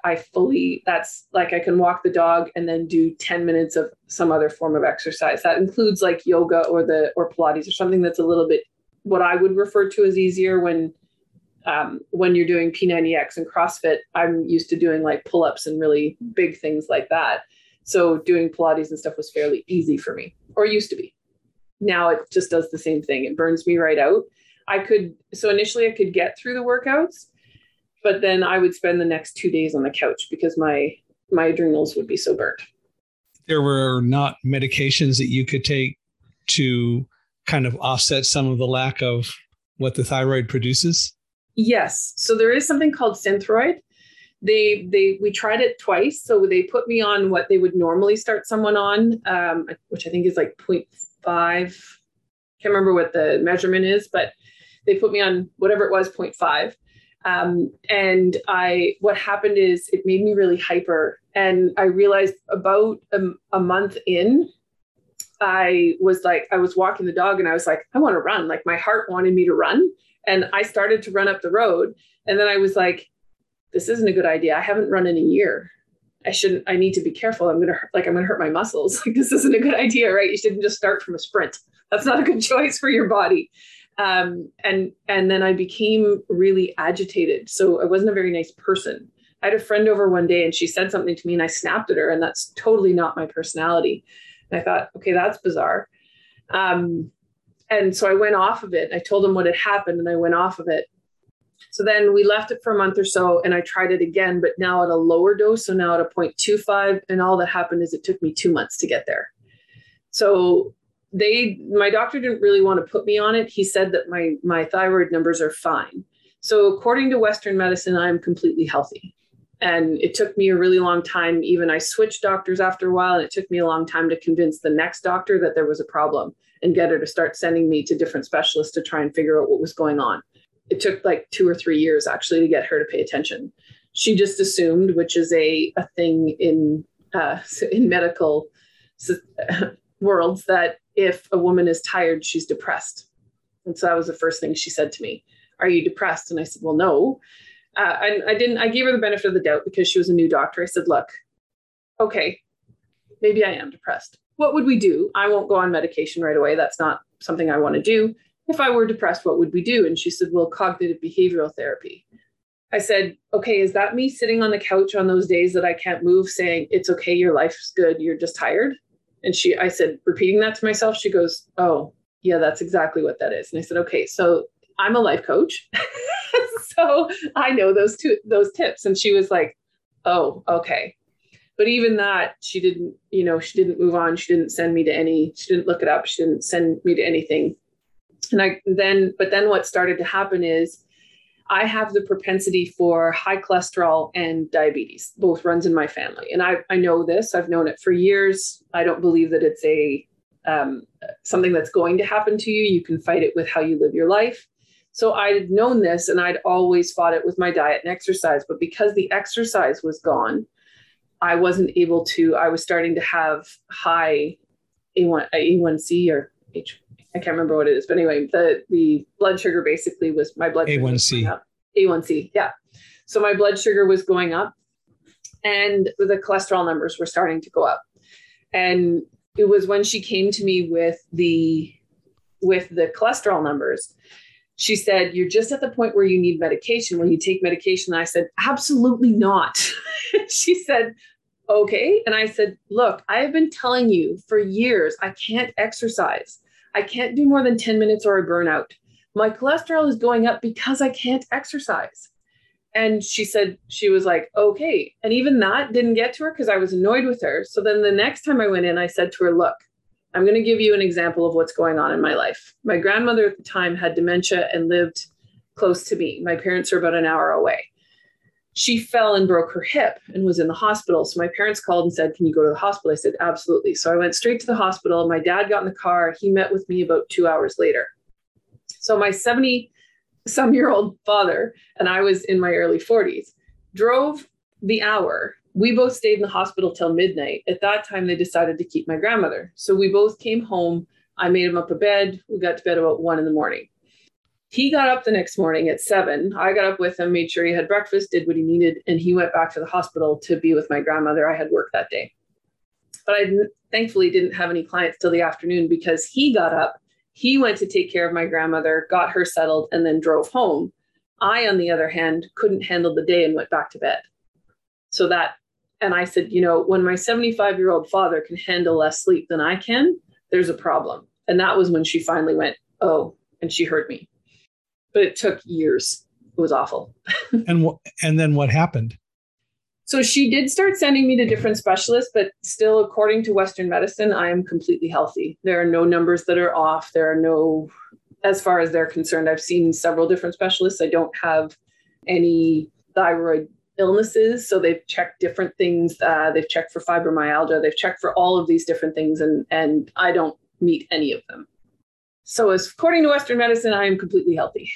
S2: that's like I can walk the dog and then do 10 minutes of some other form of exercise. That includes like yoga or Pilates or something that's a little bit what I would refer to as easier when you're doing P90X and CrossFit. I'm used to doing like pull-ups and really big things like that. So doing Pilates and stuff was fairly easy for me, or used to be. Now it just does the same thing. It burns me right out. Initially I could get through the workouts, but then I would spend the next 2 days on the couch because my adrenals would be so burnt.
S1: There were not medications that you could take to kind of offset some of the lack of what the thyroid produces?
S2: Yes. So there is something called Synthroid. We tried it twice. So they put me on what they would normally start someone on, which I think is like 0.5. Can't remember what the measurement is, but they put me on whatever it was, 0.5. And what happened is it made me really hyper. And I realized about a month in, I was walking the dog and I was like, I want to run. Like my heart wanted me to run. And I started to run up the road. And then I was like, this isn't a good idea. I haven't run in a year. I need to be careful. I'm going to hurt my muscles. Like this isn't a good idea, right? You shouldn't just start from a sprint. That's not a good choice for your body. And then I became really agitated. So I wasn't a very nice person. I had a friend over one day and she said something to me and I snapped at her, and that's totally not my personality. And I thought, okay, that's bizarre. And so I went off of it. I told him what had happened and I went off of it. So then we left it for a month or so and I tried it again, but now at a lower dose. So now at a 0.25, and all that happened is it took me 2 months to get there. So my doctor didn't really want to put me on it. He said that my thyroid numbers are fine. So according to Western medicine, I'm completely healthy. And it took me a really long time. Even I switched doctors after a while, and it took me a long time to convince the next doctor that there was a problem and get her to start sending me to different specialists to try and figure out what was going on. It took like 2 or 3 years actually to get her to pay attention. She just assumed, which is a thing in medical worlds, that if a woman is tired, she's depressed. And so that was the first thing she said to me. Are you depressed? And I said, well, no. I gave her the benefit of the doubt because she was a new doctor. I said, look, okay, maybe I am depressed. What would we do? I won't go on medication right away. That's not something I want to do. If I were depressed, what would we do? And she said, well, cognitive behavioral therapy. I said, okay, is that me sitting on the couch on those days that I can't move saying, it's okay, your life's good, you're just tired? And I said, repeating that to myself, she goes, oh, yeah, that's exactly what that is. And I said, okay, so I'm a life coach. So I know those tips. And she was like, oh, okay. But even that, she didn't move on. She didn't send me to she didn't look it up. She didn't send me to anything. But then what started to happen is I have the propensity for high cholesterol and diabetes. Both runs in my family. And I know this. I've known it for years. I don't believe that it's something that's going to happen to you. You can fight it with how you live your life. So I'd known this and I'd always fought it with my diet and exercise. But because the exercise was gone, I wasn't able to. I was starting to have high A1C or H. I can't remember what it is, but anyway, the blood sugar basically was my blood sugar.
S1: A1C.
S2: A1C, yeah. So my blood sugar was going up, and the cholesterol numbers were starting to go up. And it was when she came to me with the cholesterol numbers. She said, you're just at the point where you need medication. Will you take medication? And I said, absolutely not. She said, okay. And I said, look, I have been telling you for years, I can't exercise. I can't do more than 10 minutes or I burn out. My cholesterol is going up because I can't exercise. And she was like, okay. And even that didn't get to her because I was annoyed with her. So then the next time I went in, I said to her, look, I'm going to give you an example of what's going on in my life. My grandmother at the time had dementia and lived close to me. My parents are about an hour away. She fell and broke her hip and was in the hospital. So my parents called and said, can you go to the hospital? I said, absolutely. So I went straight to the hospital. My dad got in the car. He met with me about 2 hours later. So my 70-some-year-old father, and I was in my early 40s, drove the hour. We both stayed in the hospital till midnight. At that time, they decided to keep my grandmother. So we both came home. I made him up a bed. We got to bed about 1 a.m. He got up the next morning at 7. I got up with him, made sure he had breakfast, did what he needed, and he went back to the hospital to be with my grandmother. I had work that day. But I thankfully didn't have any clients till the afternoon because he got up. He went to take care of my grandmother, got her settled, and then drove home. I, on the other hand, couldn't handle the day and went back to bed. And I said, when my 75-year-old father can handle less sleep than I can, there's a problem. And that was when she finally went, oh, and she heard me. But it took years. It was awful.
S1: And then what happened?
S2: So she did start sending me to different specialists, but still, according to Western medicine, I am completely healthy. There are no numbers that are off. There are no, as far as they're concerned, I've seen several different specialists. I don't have any thyroid illnesses. So they've checked different things. They've checked for fibromyalgia. They've checked for all of these different things. And I don't meet any of them. So as according to Western medicine, I am completely healthy.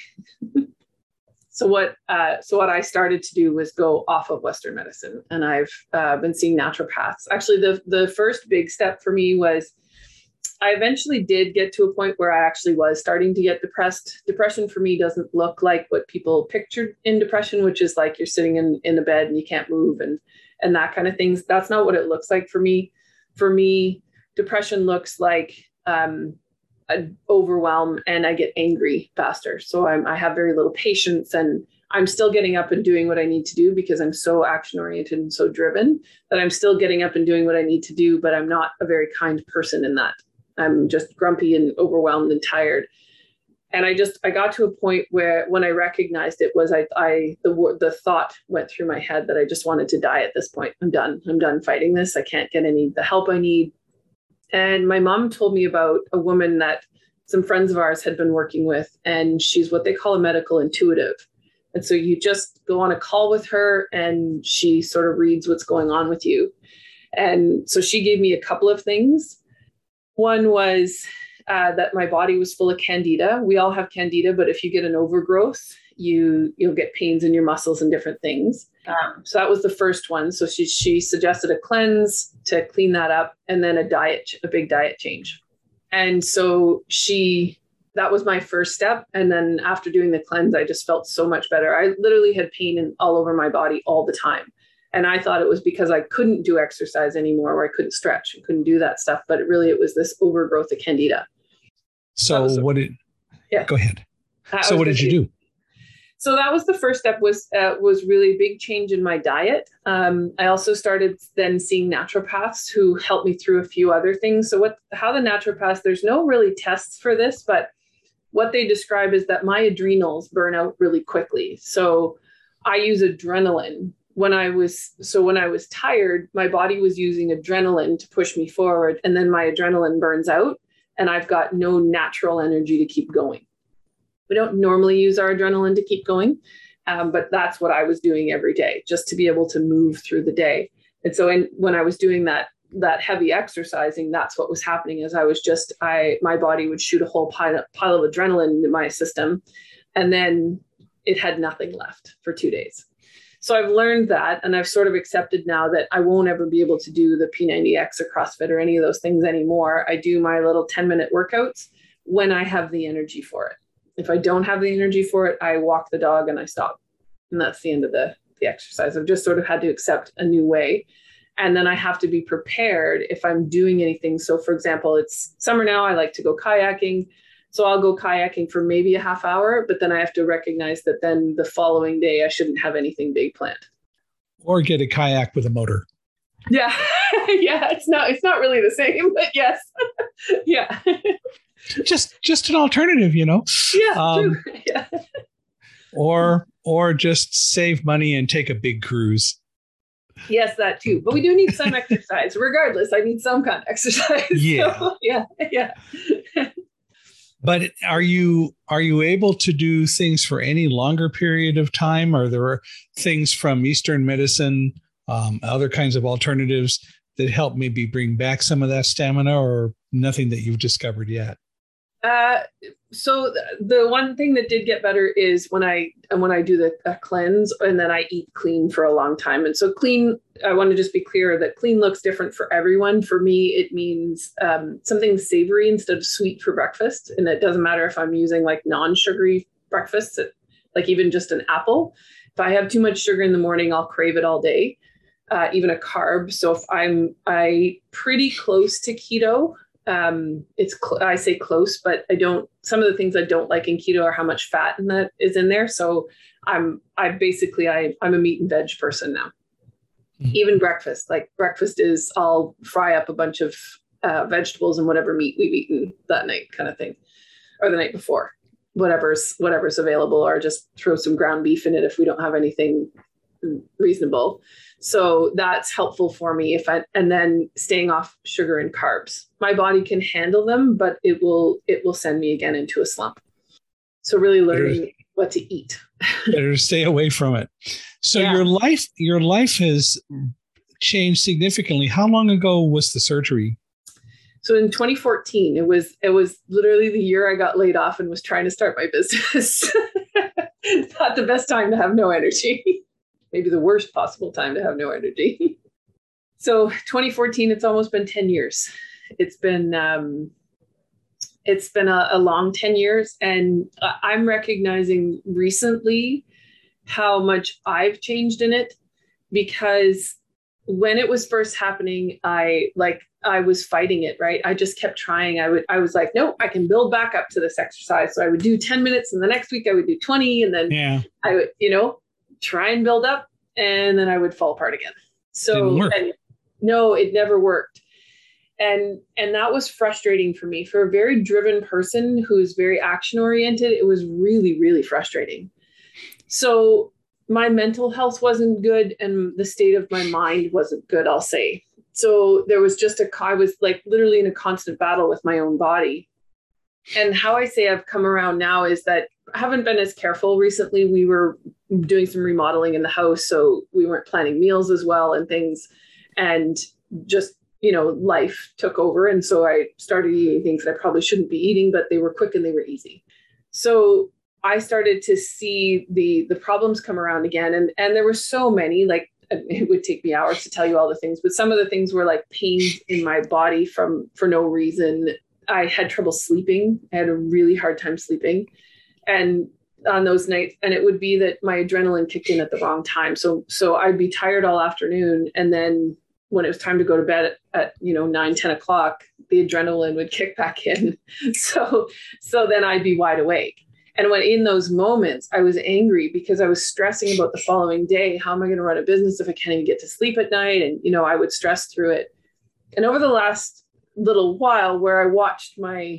S2: So what I started to do was go off of Western medicine, and I've been seeing naturopaths. Actually, the first big step for me was I eventually did get to a point where I actually was starting to get depressed. Depression for me doesn't look like what people pictured in depression, which is like you're sitting in a bed and you can't move and that kind of things. That's not what it looks like for me. For me, depression looks like overwhelm, and I get angry faster. So I have very little patience, and I'm still getting up and doing what I need to do because I'm so action oriented and so driven that I'm still getting up and doing what I need to do, but I'm not a very kind person in that. I'm just grumpy and overwhelmed and tired. And I got to a point where when I recognized it was the thought went through my head that I just wanted to die at this point. I'm done fighting this. I can't get the help I need. And my mom told me about a woman that some friends of ours had been working with, and she's what they call a medical intuitive. And so you just go on a call with her and she sort of reads what's going on with you. And so she gave me a couple of things. One was that my body was full of candida. We all have candida, but if you get an overgrowth, you'll get pains in your muscles and different things. So that was the first one. So she suggested a cleanse to clean that up, and then a big diet change. And so that was my first step. And then after doing the cleanse, I just felt so much better. I literally had pain all over my body all the time. And I thought it was because I couldn't do exercise anymore, or I couldn't stretch, I couldn't do that stuff. But it was this overgrowth of candida.
S1: So go ahead. So what did you do?
S2: So that was the first step, was really a big change in my diet. I also started then seeing naturopaths who helped me through a few other things. So how the naturopaths, there's no really tests for this, but what they describe is that my adrenals burn out really quickly. So I use adrenaline. When I was tired, my body was using adrenaline to push me forward, and then my adrenaline burns out and I've got no natural energy to keep going. We don't normally use our adrenaline to keep going, but that's what I was doing every day, just to be able to move through the day. And so when I was doing that heavy exercising, that's what was happening. Is my body would shoot a whole pile of adrenaline into my system, and then it had nothing left for 2 days. So I've learned that, and I've sort of accepted now that I won't ever be able to do the P90X or CrossFit or any of those things anymore. I do my little 10-minute workouts when I have the energy for it. If I don't have the energy for it, I walk the dog and I stop. And that's the end of the exercise. I've just sort of had to accept a new way. And then I have to be prepared if I'm doing anything. So for example, it's summer now, I like to go kayaking. So I'll go kayaking for maybe a half hour, but then I have to recognize that then the following day I shouldn't have anything big planned.
S1: Or get a kayak with a motor.
S2: Yeah. Yeah. It's not really the same, but yes. Yeah.
S1: Just an alternative,
S2: Yeah. True. Yeah.
S1: Or just save money and take a big cruise.
S2: Yes, that too. But we do need some exercise. Regardless, I need some kind of exercise.
S1: Yeah.
S2: So, yeah. Yeah.
S1: But are you able to do things for any longer period of time? Are there things from Eastern medicine, other kinds of alternatives that help maybe bring back some of that stamina, or nothing that you've discovered yet?
S2: So the one thing that did get better is when I do the cleanse, and then I eat clean for a long time. And so clean, I want to just be clear that clean looks different for everyone. For me, it means something savory instead of sweet for breakfast. And it doesn't matter if I'm using like non-sugary breakfasts, like even just an apple. If I have too much sugar in the morning, I'll crave it all day, even a carb. So if I pretty close to keto, I say close, but some of the things I don't like in keto are how much fat is in there. So I'm a meat and veg person now. Mm-hmm. Even breakfast is I'll fry up a bunch of vegetables and whatever meat we've eaten that night kind of thing, or the night before, whatever's available, or just throw some ground beef in it if we don't have anything reasonable. So that's helpful for me and then staying off sugar and carbs. My body can handle them, but it will send me again into a slump. So really learning what to eat
S1: Better to stay away from it. So
S2: Yeah.
S1: your life has changed significantly. How long ago was the surgery?
S2: So in 2014, it was literally the year I got laid off and was trying to start my business. Not the best time to have no energy. Maybe the worst possible time to have no energy. So 2014, it's almost been 10 years. It's been a long 10 years. And I'm recognizing recently how much I've changed in it, because when it was first happening, I was fighting it, right? I just kept trying. I was like, no, I can build back up to this exercise. So I would do 10 minutes and the next week I would do 20. And then I would, try and build up, and then I would fall apart again. So no, it never worked. And that was frustrating for me. For a very driven person who's very action oriented, it was really, really frustrating. So my mental health wasn't good and the state of my mind wasn't good, I'll say. So there was I was like literally in a constant battle with my own body. And how I say I've come around now is that I haven't been as careful recently. We were doing some remodeling in the house, so we weren't planning meals as well and things. And just, life took over. And so I started eating things that I probably shouldn't be eating, but they were quick and they were easy. So I started to see the problems come around again. And there were so many, like, it would take me hours to tell you all the things, but some of the things were like pains in my body for no reason. I had trouble sleeping. I had a really hard time sleeping. And on those nights, and it would be that my adrenaline kicked in at the wrong time. So I'd be tired all afternoon. And then when it was time to go to bed at 9, 10 o'clock, the adrenaline would kick back in. So then I'd be wide awake. And when in those moments, I was angry because I was stressing about the following day. How am I going to run a business if I can't even get to sleep at night? And, I would stress through it. And over the last little while, where I watched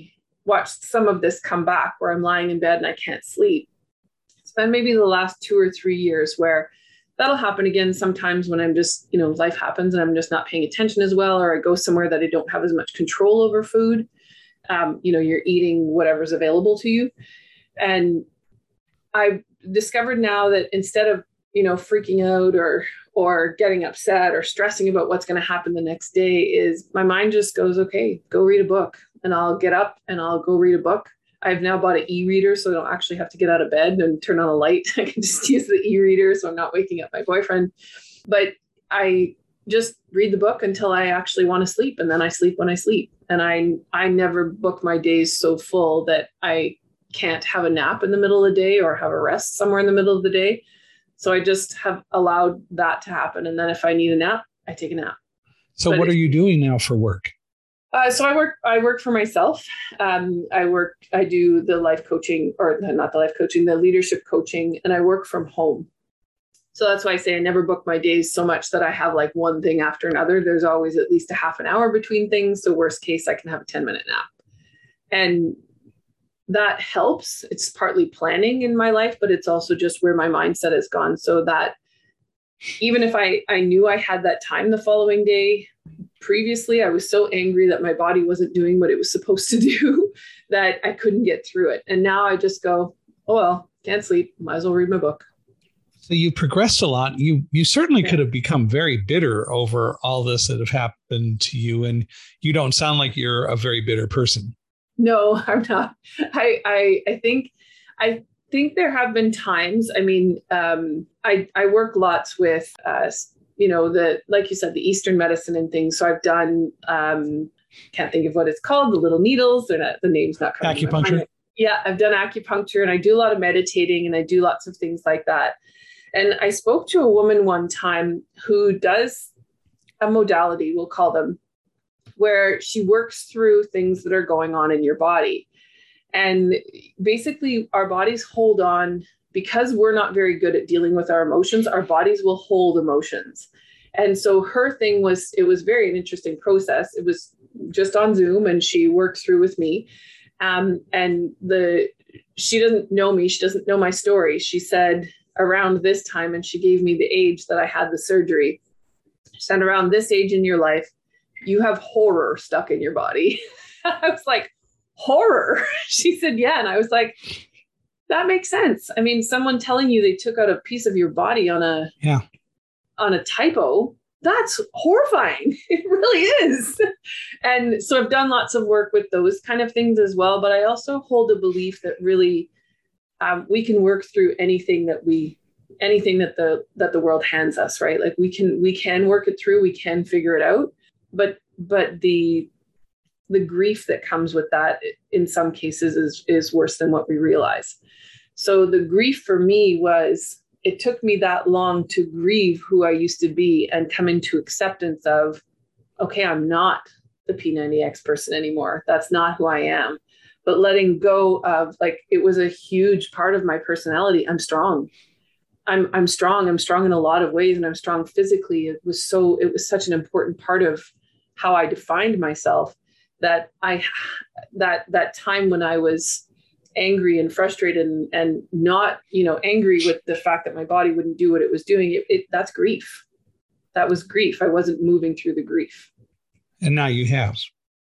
S2: some of this come back, where I'm lying in bed and I can't sleep, it's been maybe the last 2 or 3 years where that'll happen again sometimes when I'm just, life happens and I'm just not paying attention as well, or I go somewhere that I don't have as much control over food. You're eating whatever's available to you. And I've discovered now that instead of, freaking out or getting upset or stressing about what's going to happen the next day, is my mind just goes, okay, go read a book. And I'll get up and I'll go read a book. I've now bought an e-reader, so I don't actually have to get out of bed and turn on a light. I can just use the e-reader, so I'm not waking up my boyfriend. But I just read the book until I actually want to sleep. And then I sleep when I sleep. And I never book my days so full that I can't have a nap in the middle of the day or have a rest somewhere in the middle of the day. So I just have allowed that to happen. And then if I need a nap, I take a nap.
S1: So what are you doing now for work?
S2: So I work for myself. I do the life coaching, or not the life coaching, the leadership coaching, and I work from home. So that's why I say I never book my days so much that I have like one thing after another. There's always at least a half an hour between things. So worst case, I can have a 10-minute nap. And that helps. It's partly planning in my life, but it's also just where my mindset has gone. So that even if I knew I had that time the following day, previously, I was so angry that my body wasn't doing what it was supposed to do that I couldn't get through it. And now I just go, oh, well, can't sleep. Might as well read my book.
S1: So you progressed a lot. You certainly could have become very bitter over all this that have happened to you. And you don't sound like you're a very bitter person.
S2: No, I'm not. I think there have been times. I mean, I work lots with, like you said, the Eastern medicine and things. So I've done, can't think of what it's called, the little needles. They're not, the name's not coming.
S1: Acupuncture.
S2: Yeah, I've done acupuncture and I do a lot of meditating and I do lots of things like that. And I spoke to a woman one time who does a modality, we'll call them, where she works through things that are going on in your body. And basically our bodies hold on because we're not very good at dealing with our emotions. Our bodies will hold emotions. And so her thing was, it was very an interesting process. It was just on Zoom and she worked through with me. She doesn't know me. She doesn't know my story. She said around this time, and she gave me the age that I had the surgery. She said, around this age in your life, you have horror stuck in your body. I was like, horror? She said, yeah. And I was like, that makes sense. I mean, someone telling you they took out a piece of your body on a typo, that's horrifying. It really is. And so I've done lots of work with those kind of things as well. But I also hold a belief that really we can work through anything that the world hands us, right? Like we can work it through, we can figure it out. But the grief that comes with that in some cases is worse than what we realize. So the grief for me was, it took me that long to grieve who I used to be and come into acceptance of, okay, I'm not the P90X person anymore. That's not who I am. But letting go of, like, it was a huge part of my personality. I'm strong. I'm strong. I'm strong in a lot of ways, and I'm strong physically. It was such an important part of how I defined myself, that that time when I was angry and frustrated and not, angry with the fact that my body wouldn't do what it was doing, that's grief. That was grief. I wasn't moving through the grief.
S1: And now you have.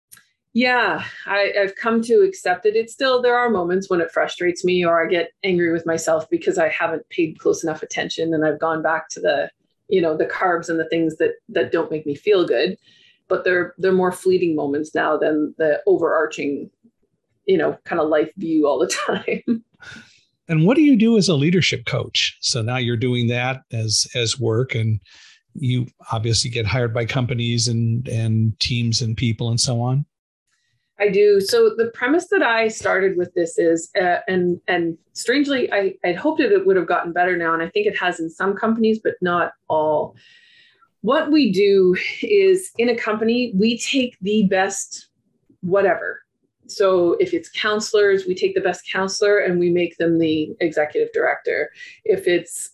S2: Yeah, I've come to accept it. It's still, there are moments when it frustrates me, or I get angry with myself because I haven't paid close enough attention, and I've gone back to the carbs and the things that don't make me feel good. But they're more fleeting moments now than the overarching, kind of life view all the time.
S1: And what do you do as a leadership coach? So now you're doing that as work, and you obviously get hired by companies and teams and people and so on.
S2: I do. So the premise that I started with this is, and strangely, I'd hoped it would have gotten better now, and I think it has in some companies, but not all. What we do is, in a company, we take the best whatever. So if it's counselors, we take the best counselor and we make them the executive director. If it's,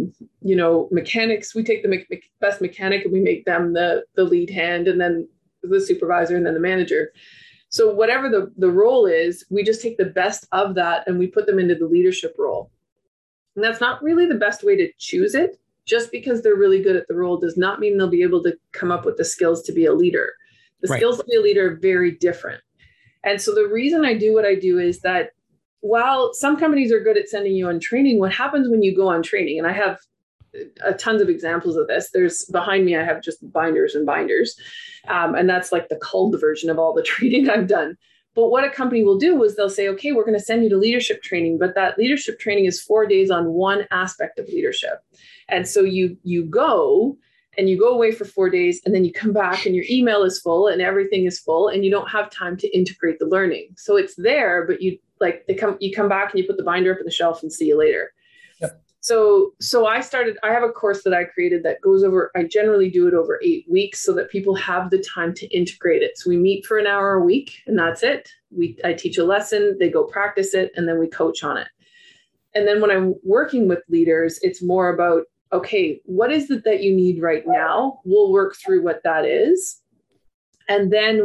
S2: mechanics, we take the best mechanic and we make them the lead hand, and then the supervisor, and then the manager. So whatever the role is, we just take the best of that and we put them into the leadership role. And that's not really the best way to choose it. Just because they're really good at the role does not mean they'll be able to come up with the skills to be a leader. The skills to be a leader are very different. And so the reason I do what I do is that while some companies are good at sending you on training, what happens when you go on training? And I have tons of examples of this. There's behind me, I have just binders and binders. And that's like the culled version of all the training I've done. But what a company will do is they'll say, okay, we're going to send you to leadership training, but that leadership training is 4 days on one aspect of leadership. And so you go away for 4 days, and then you come back and your email is full and everything is full, and you don't have time to integrate the learning. So it's there, but you come back and you put the binder up on the shelf and see you later. Yep. So I have a course that I created that goes over, I generally do it over 8 weeks so that people have the time to integrate it. So we meet for an hour a week, and that's it. I teach a lesson, they go practice it, and then we coach on it. And then when I'm working with leaders, it's more about, okay, what is it that you need right now? We'll work through what that is. And then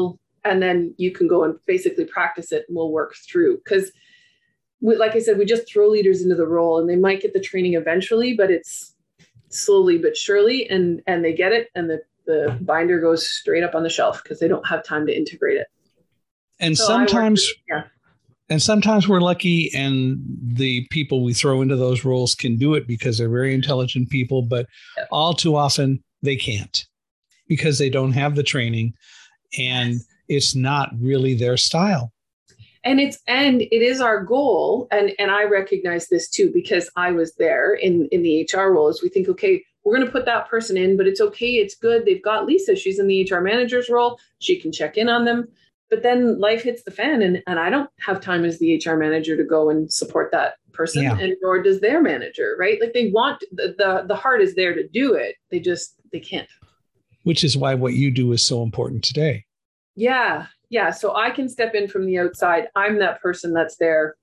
S2: you can go and basically practice it, and we'll work through. Because like I said, we just throw leaders into the role, and they might get the training eventually, but it's slowly but surely, and they get it, and the binder goes straight up on the shelf because they don't have time to integrate it.
S1: And so sometimes we're lucky, and the people we throw into those roles can do it because they're very intelligent people, but all too often they can't because they don't have the training, and it's not really their style.
S2: And it is our goal. And I recognize this too, because I was there in the HR role. As we think, okay, we're going to put that person in, but it's okay. It's good. They've got Lisa. She's in the HR manager's role. She can check in on them. But then life hits the fan, and I don't have time as the HR manager to go and support that person, and nor does their manager, right? Like they want, the heart is there to do it. They can't.
S1: Which is why what you do is so important today.
S2: Yeah. Yeah. So I can step in from the outside. I'm that person that's there.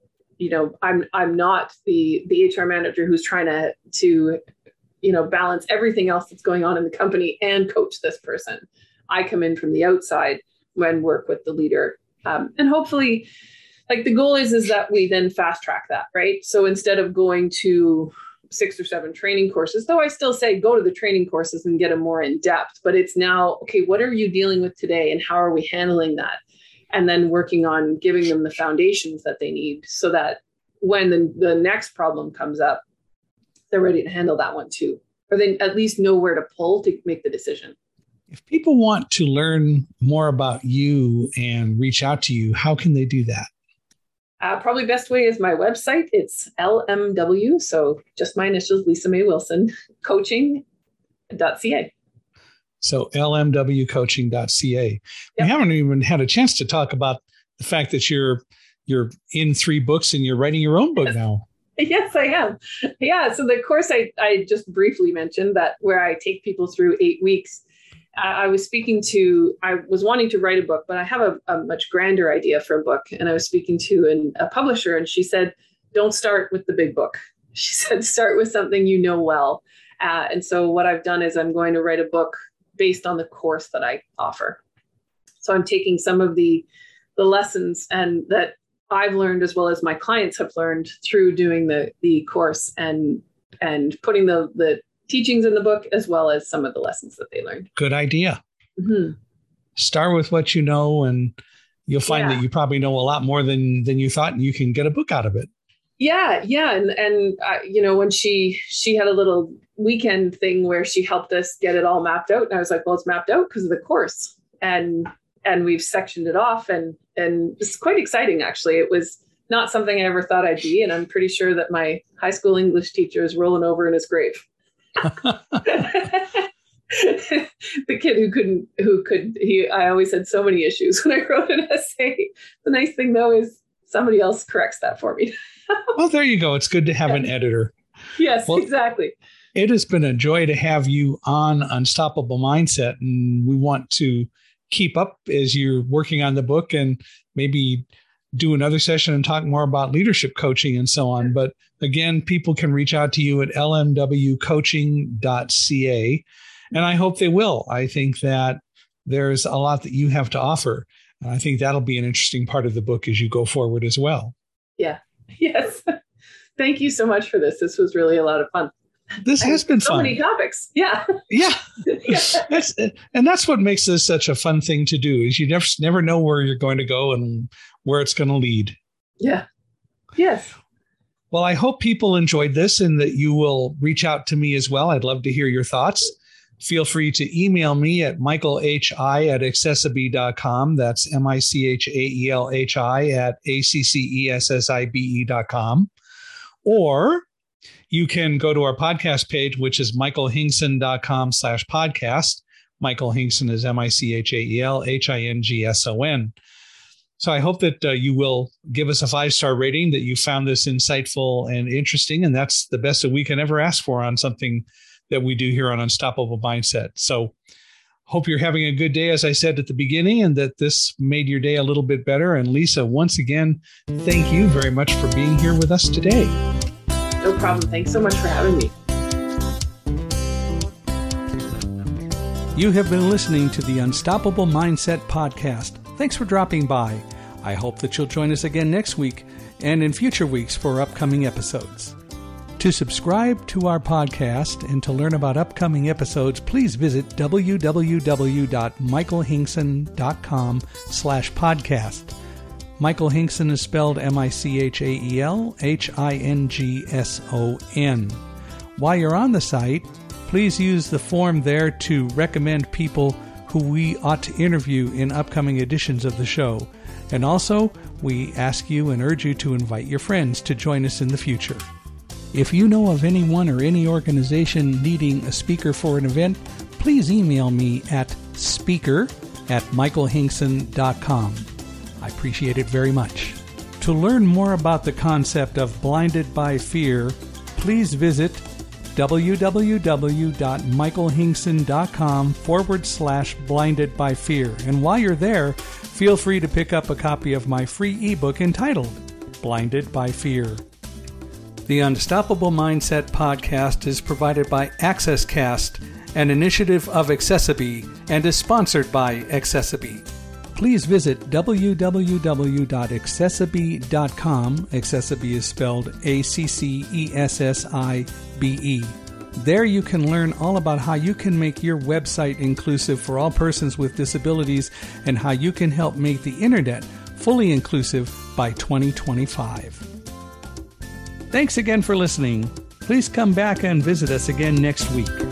S2: I'm not the HR manager who's trying to balance everything else that's going on in the company and coach this person. I come in from the outside and work with the leader. And hopefully, like, the goal is that we then fast track that, right? So instead of going to 6 or 7 training courses, though I still say go to the training courses and get them more in depth, but it's now, okay, what are you dealing with today and how are we handling that? And then working on giving them the foundations that they need so that when the next problem comes up, they're ready to handle that one too, or they at least know where to pull to make the decision.
S1: If people want to learn more about you and reach out to you, how can they do that?
S2: Probably best way is my website. It's LMW, so just my initials, Lisa May Wilson, coaching.ca.
S1: So lmwcoaching.ca. Yep. We haven't even had a chance to talk about the fact that you're in 3 books and you're writing your own book now.
S2: Yes, I am. Yeah. So the course I just briefly mentioned, that where I take people through 8 weeks, I was wanting to write a book, but I have a much grander idea for a book. And I was speaking to a publisher, and she said, don't start with the big book. She said, start with something you know well. And so what I've done is I'm going to write a book based on the course that I offer. So I'm taking some of the lessons and that I've learned, as well as my clients have learned through doing the course, and putting the teachings in the book, as well as some of the lessons that they learned.
S1: Good idea. Mm-hmm. Start with what you know, and you'll find that you probably know a lot more than you thought, and you can get a book out of it.
S2: Yeah. And when she had a little weekend thing where she helped us get it all mapped out, and I was like, well, it's mapped out because of the course, and we've sectioned it off, and it's quite exciting, actually. It was not something I ever thought I'd be, and I'm pretty sure that my high school English teacher is rolling over in his grave. The kid I always had so many issues when I wrote an essay. The nice thing, though, is somebody else corrects that for me.
S1: Well, there you go. It's good to have an editor.
S2: Yes, well, exactly.
S1: It has been a joy to have you on Unstoppable Mindset, and we want to keep up as you're working on the book, and maybe do another session and talk more about leadership coaching and so on. But again, people can reach out to you at lmwcoaching.ca, and I hope they will. I think that there's a lot that you have to offer. And I think that'll be an interesting part of the book as you go forward as well.
S2: Yeah. Yes. Thank you so much for this. This was really a lot of fun.
S1: This has been fun.
S2: So many topics. Yeah.
S1: Yeah. That's what makes this such a fun thing to do, is you never know where you're going to go and where it's going to lead.
S2: Yeah. Yes.
S1: Well, I hope people enjoyed this and that you will reach out to me as well. I'd love to hear your thoughts. Feel free to email me at michaelhi@accessibe.com. That's michaelhi@accessibe.com. Or you can go to our podcast page, which is michaelhingson.com/podcast. Michael Hingson is MichaelHingson. So I hope that you will give us a 5-star rating, that you found this insightful and interesting. And that's the best that we can ever ask for on something that we do here on Unstoppable Mindset. So hope you're having a good day, as I said at the beginning, and that this made your day a little bit better. And Lisa, once again, thank you very much for being here with us today.
S2: No problem. Thanks so much for having me.
S1: You have been listening to the Unstoppable Mindset podcast. Thanks for dropping by. I hope that you'll join us again next week and in future weeks for upcoming episodes. To subscribe to our podcast and to learn about upcoming episodes, please visit www.michaelhingson.com/podcast. Michael Hingson is spelled MichaelHingson. While you're on the site, please use the form there to recommend people who we ought to interview in upcoming editions of the show. And also, we ask you and urge you to invite your friends to join us in the future. If you know of anyone or any organization needing a speaker for an event, please email me at speaker@michaelhingson.com. I appreciate it very much. To learn more about the concept of blinded by fear, please visit www.michaelhingson.com/blinded by fear. And while you're there, feel free to pick up a copy of my free ebook entitled Blinded by Fear. The Unstoppable Mindset podcast is provided by AccessCast, an initiative of Accessibe, and is sponsored by Accessibe. Please visit www.accessibe.com. Accessibe is spelled ACCESSIBE. There you can learn all about how you can make your website inclusive for all persons with disabilities and how you can help make the internet fully inclusive by 2025. Thanks again for listening. Please come back and visit us again next week.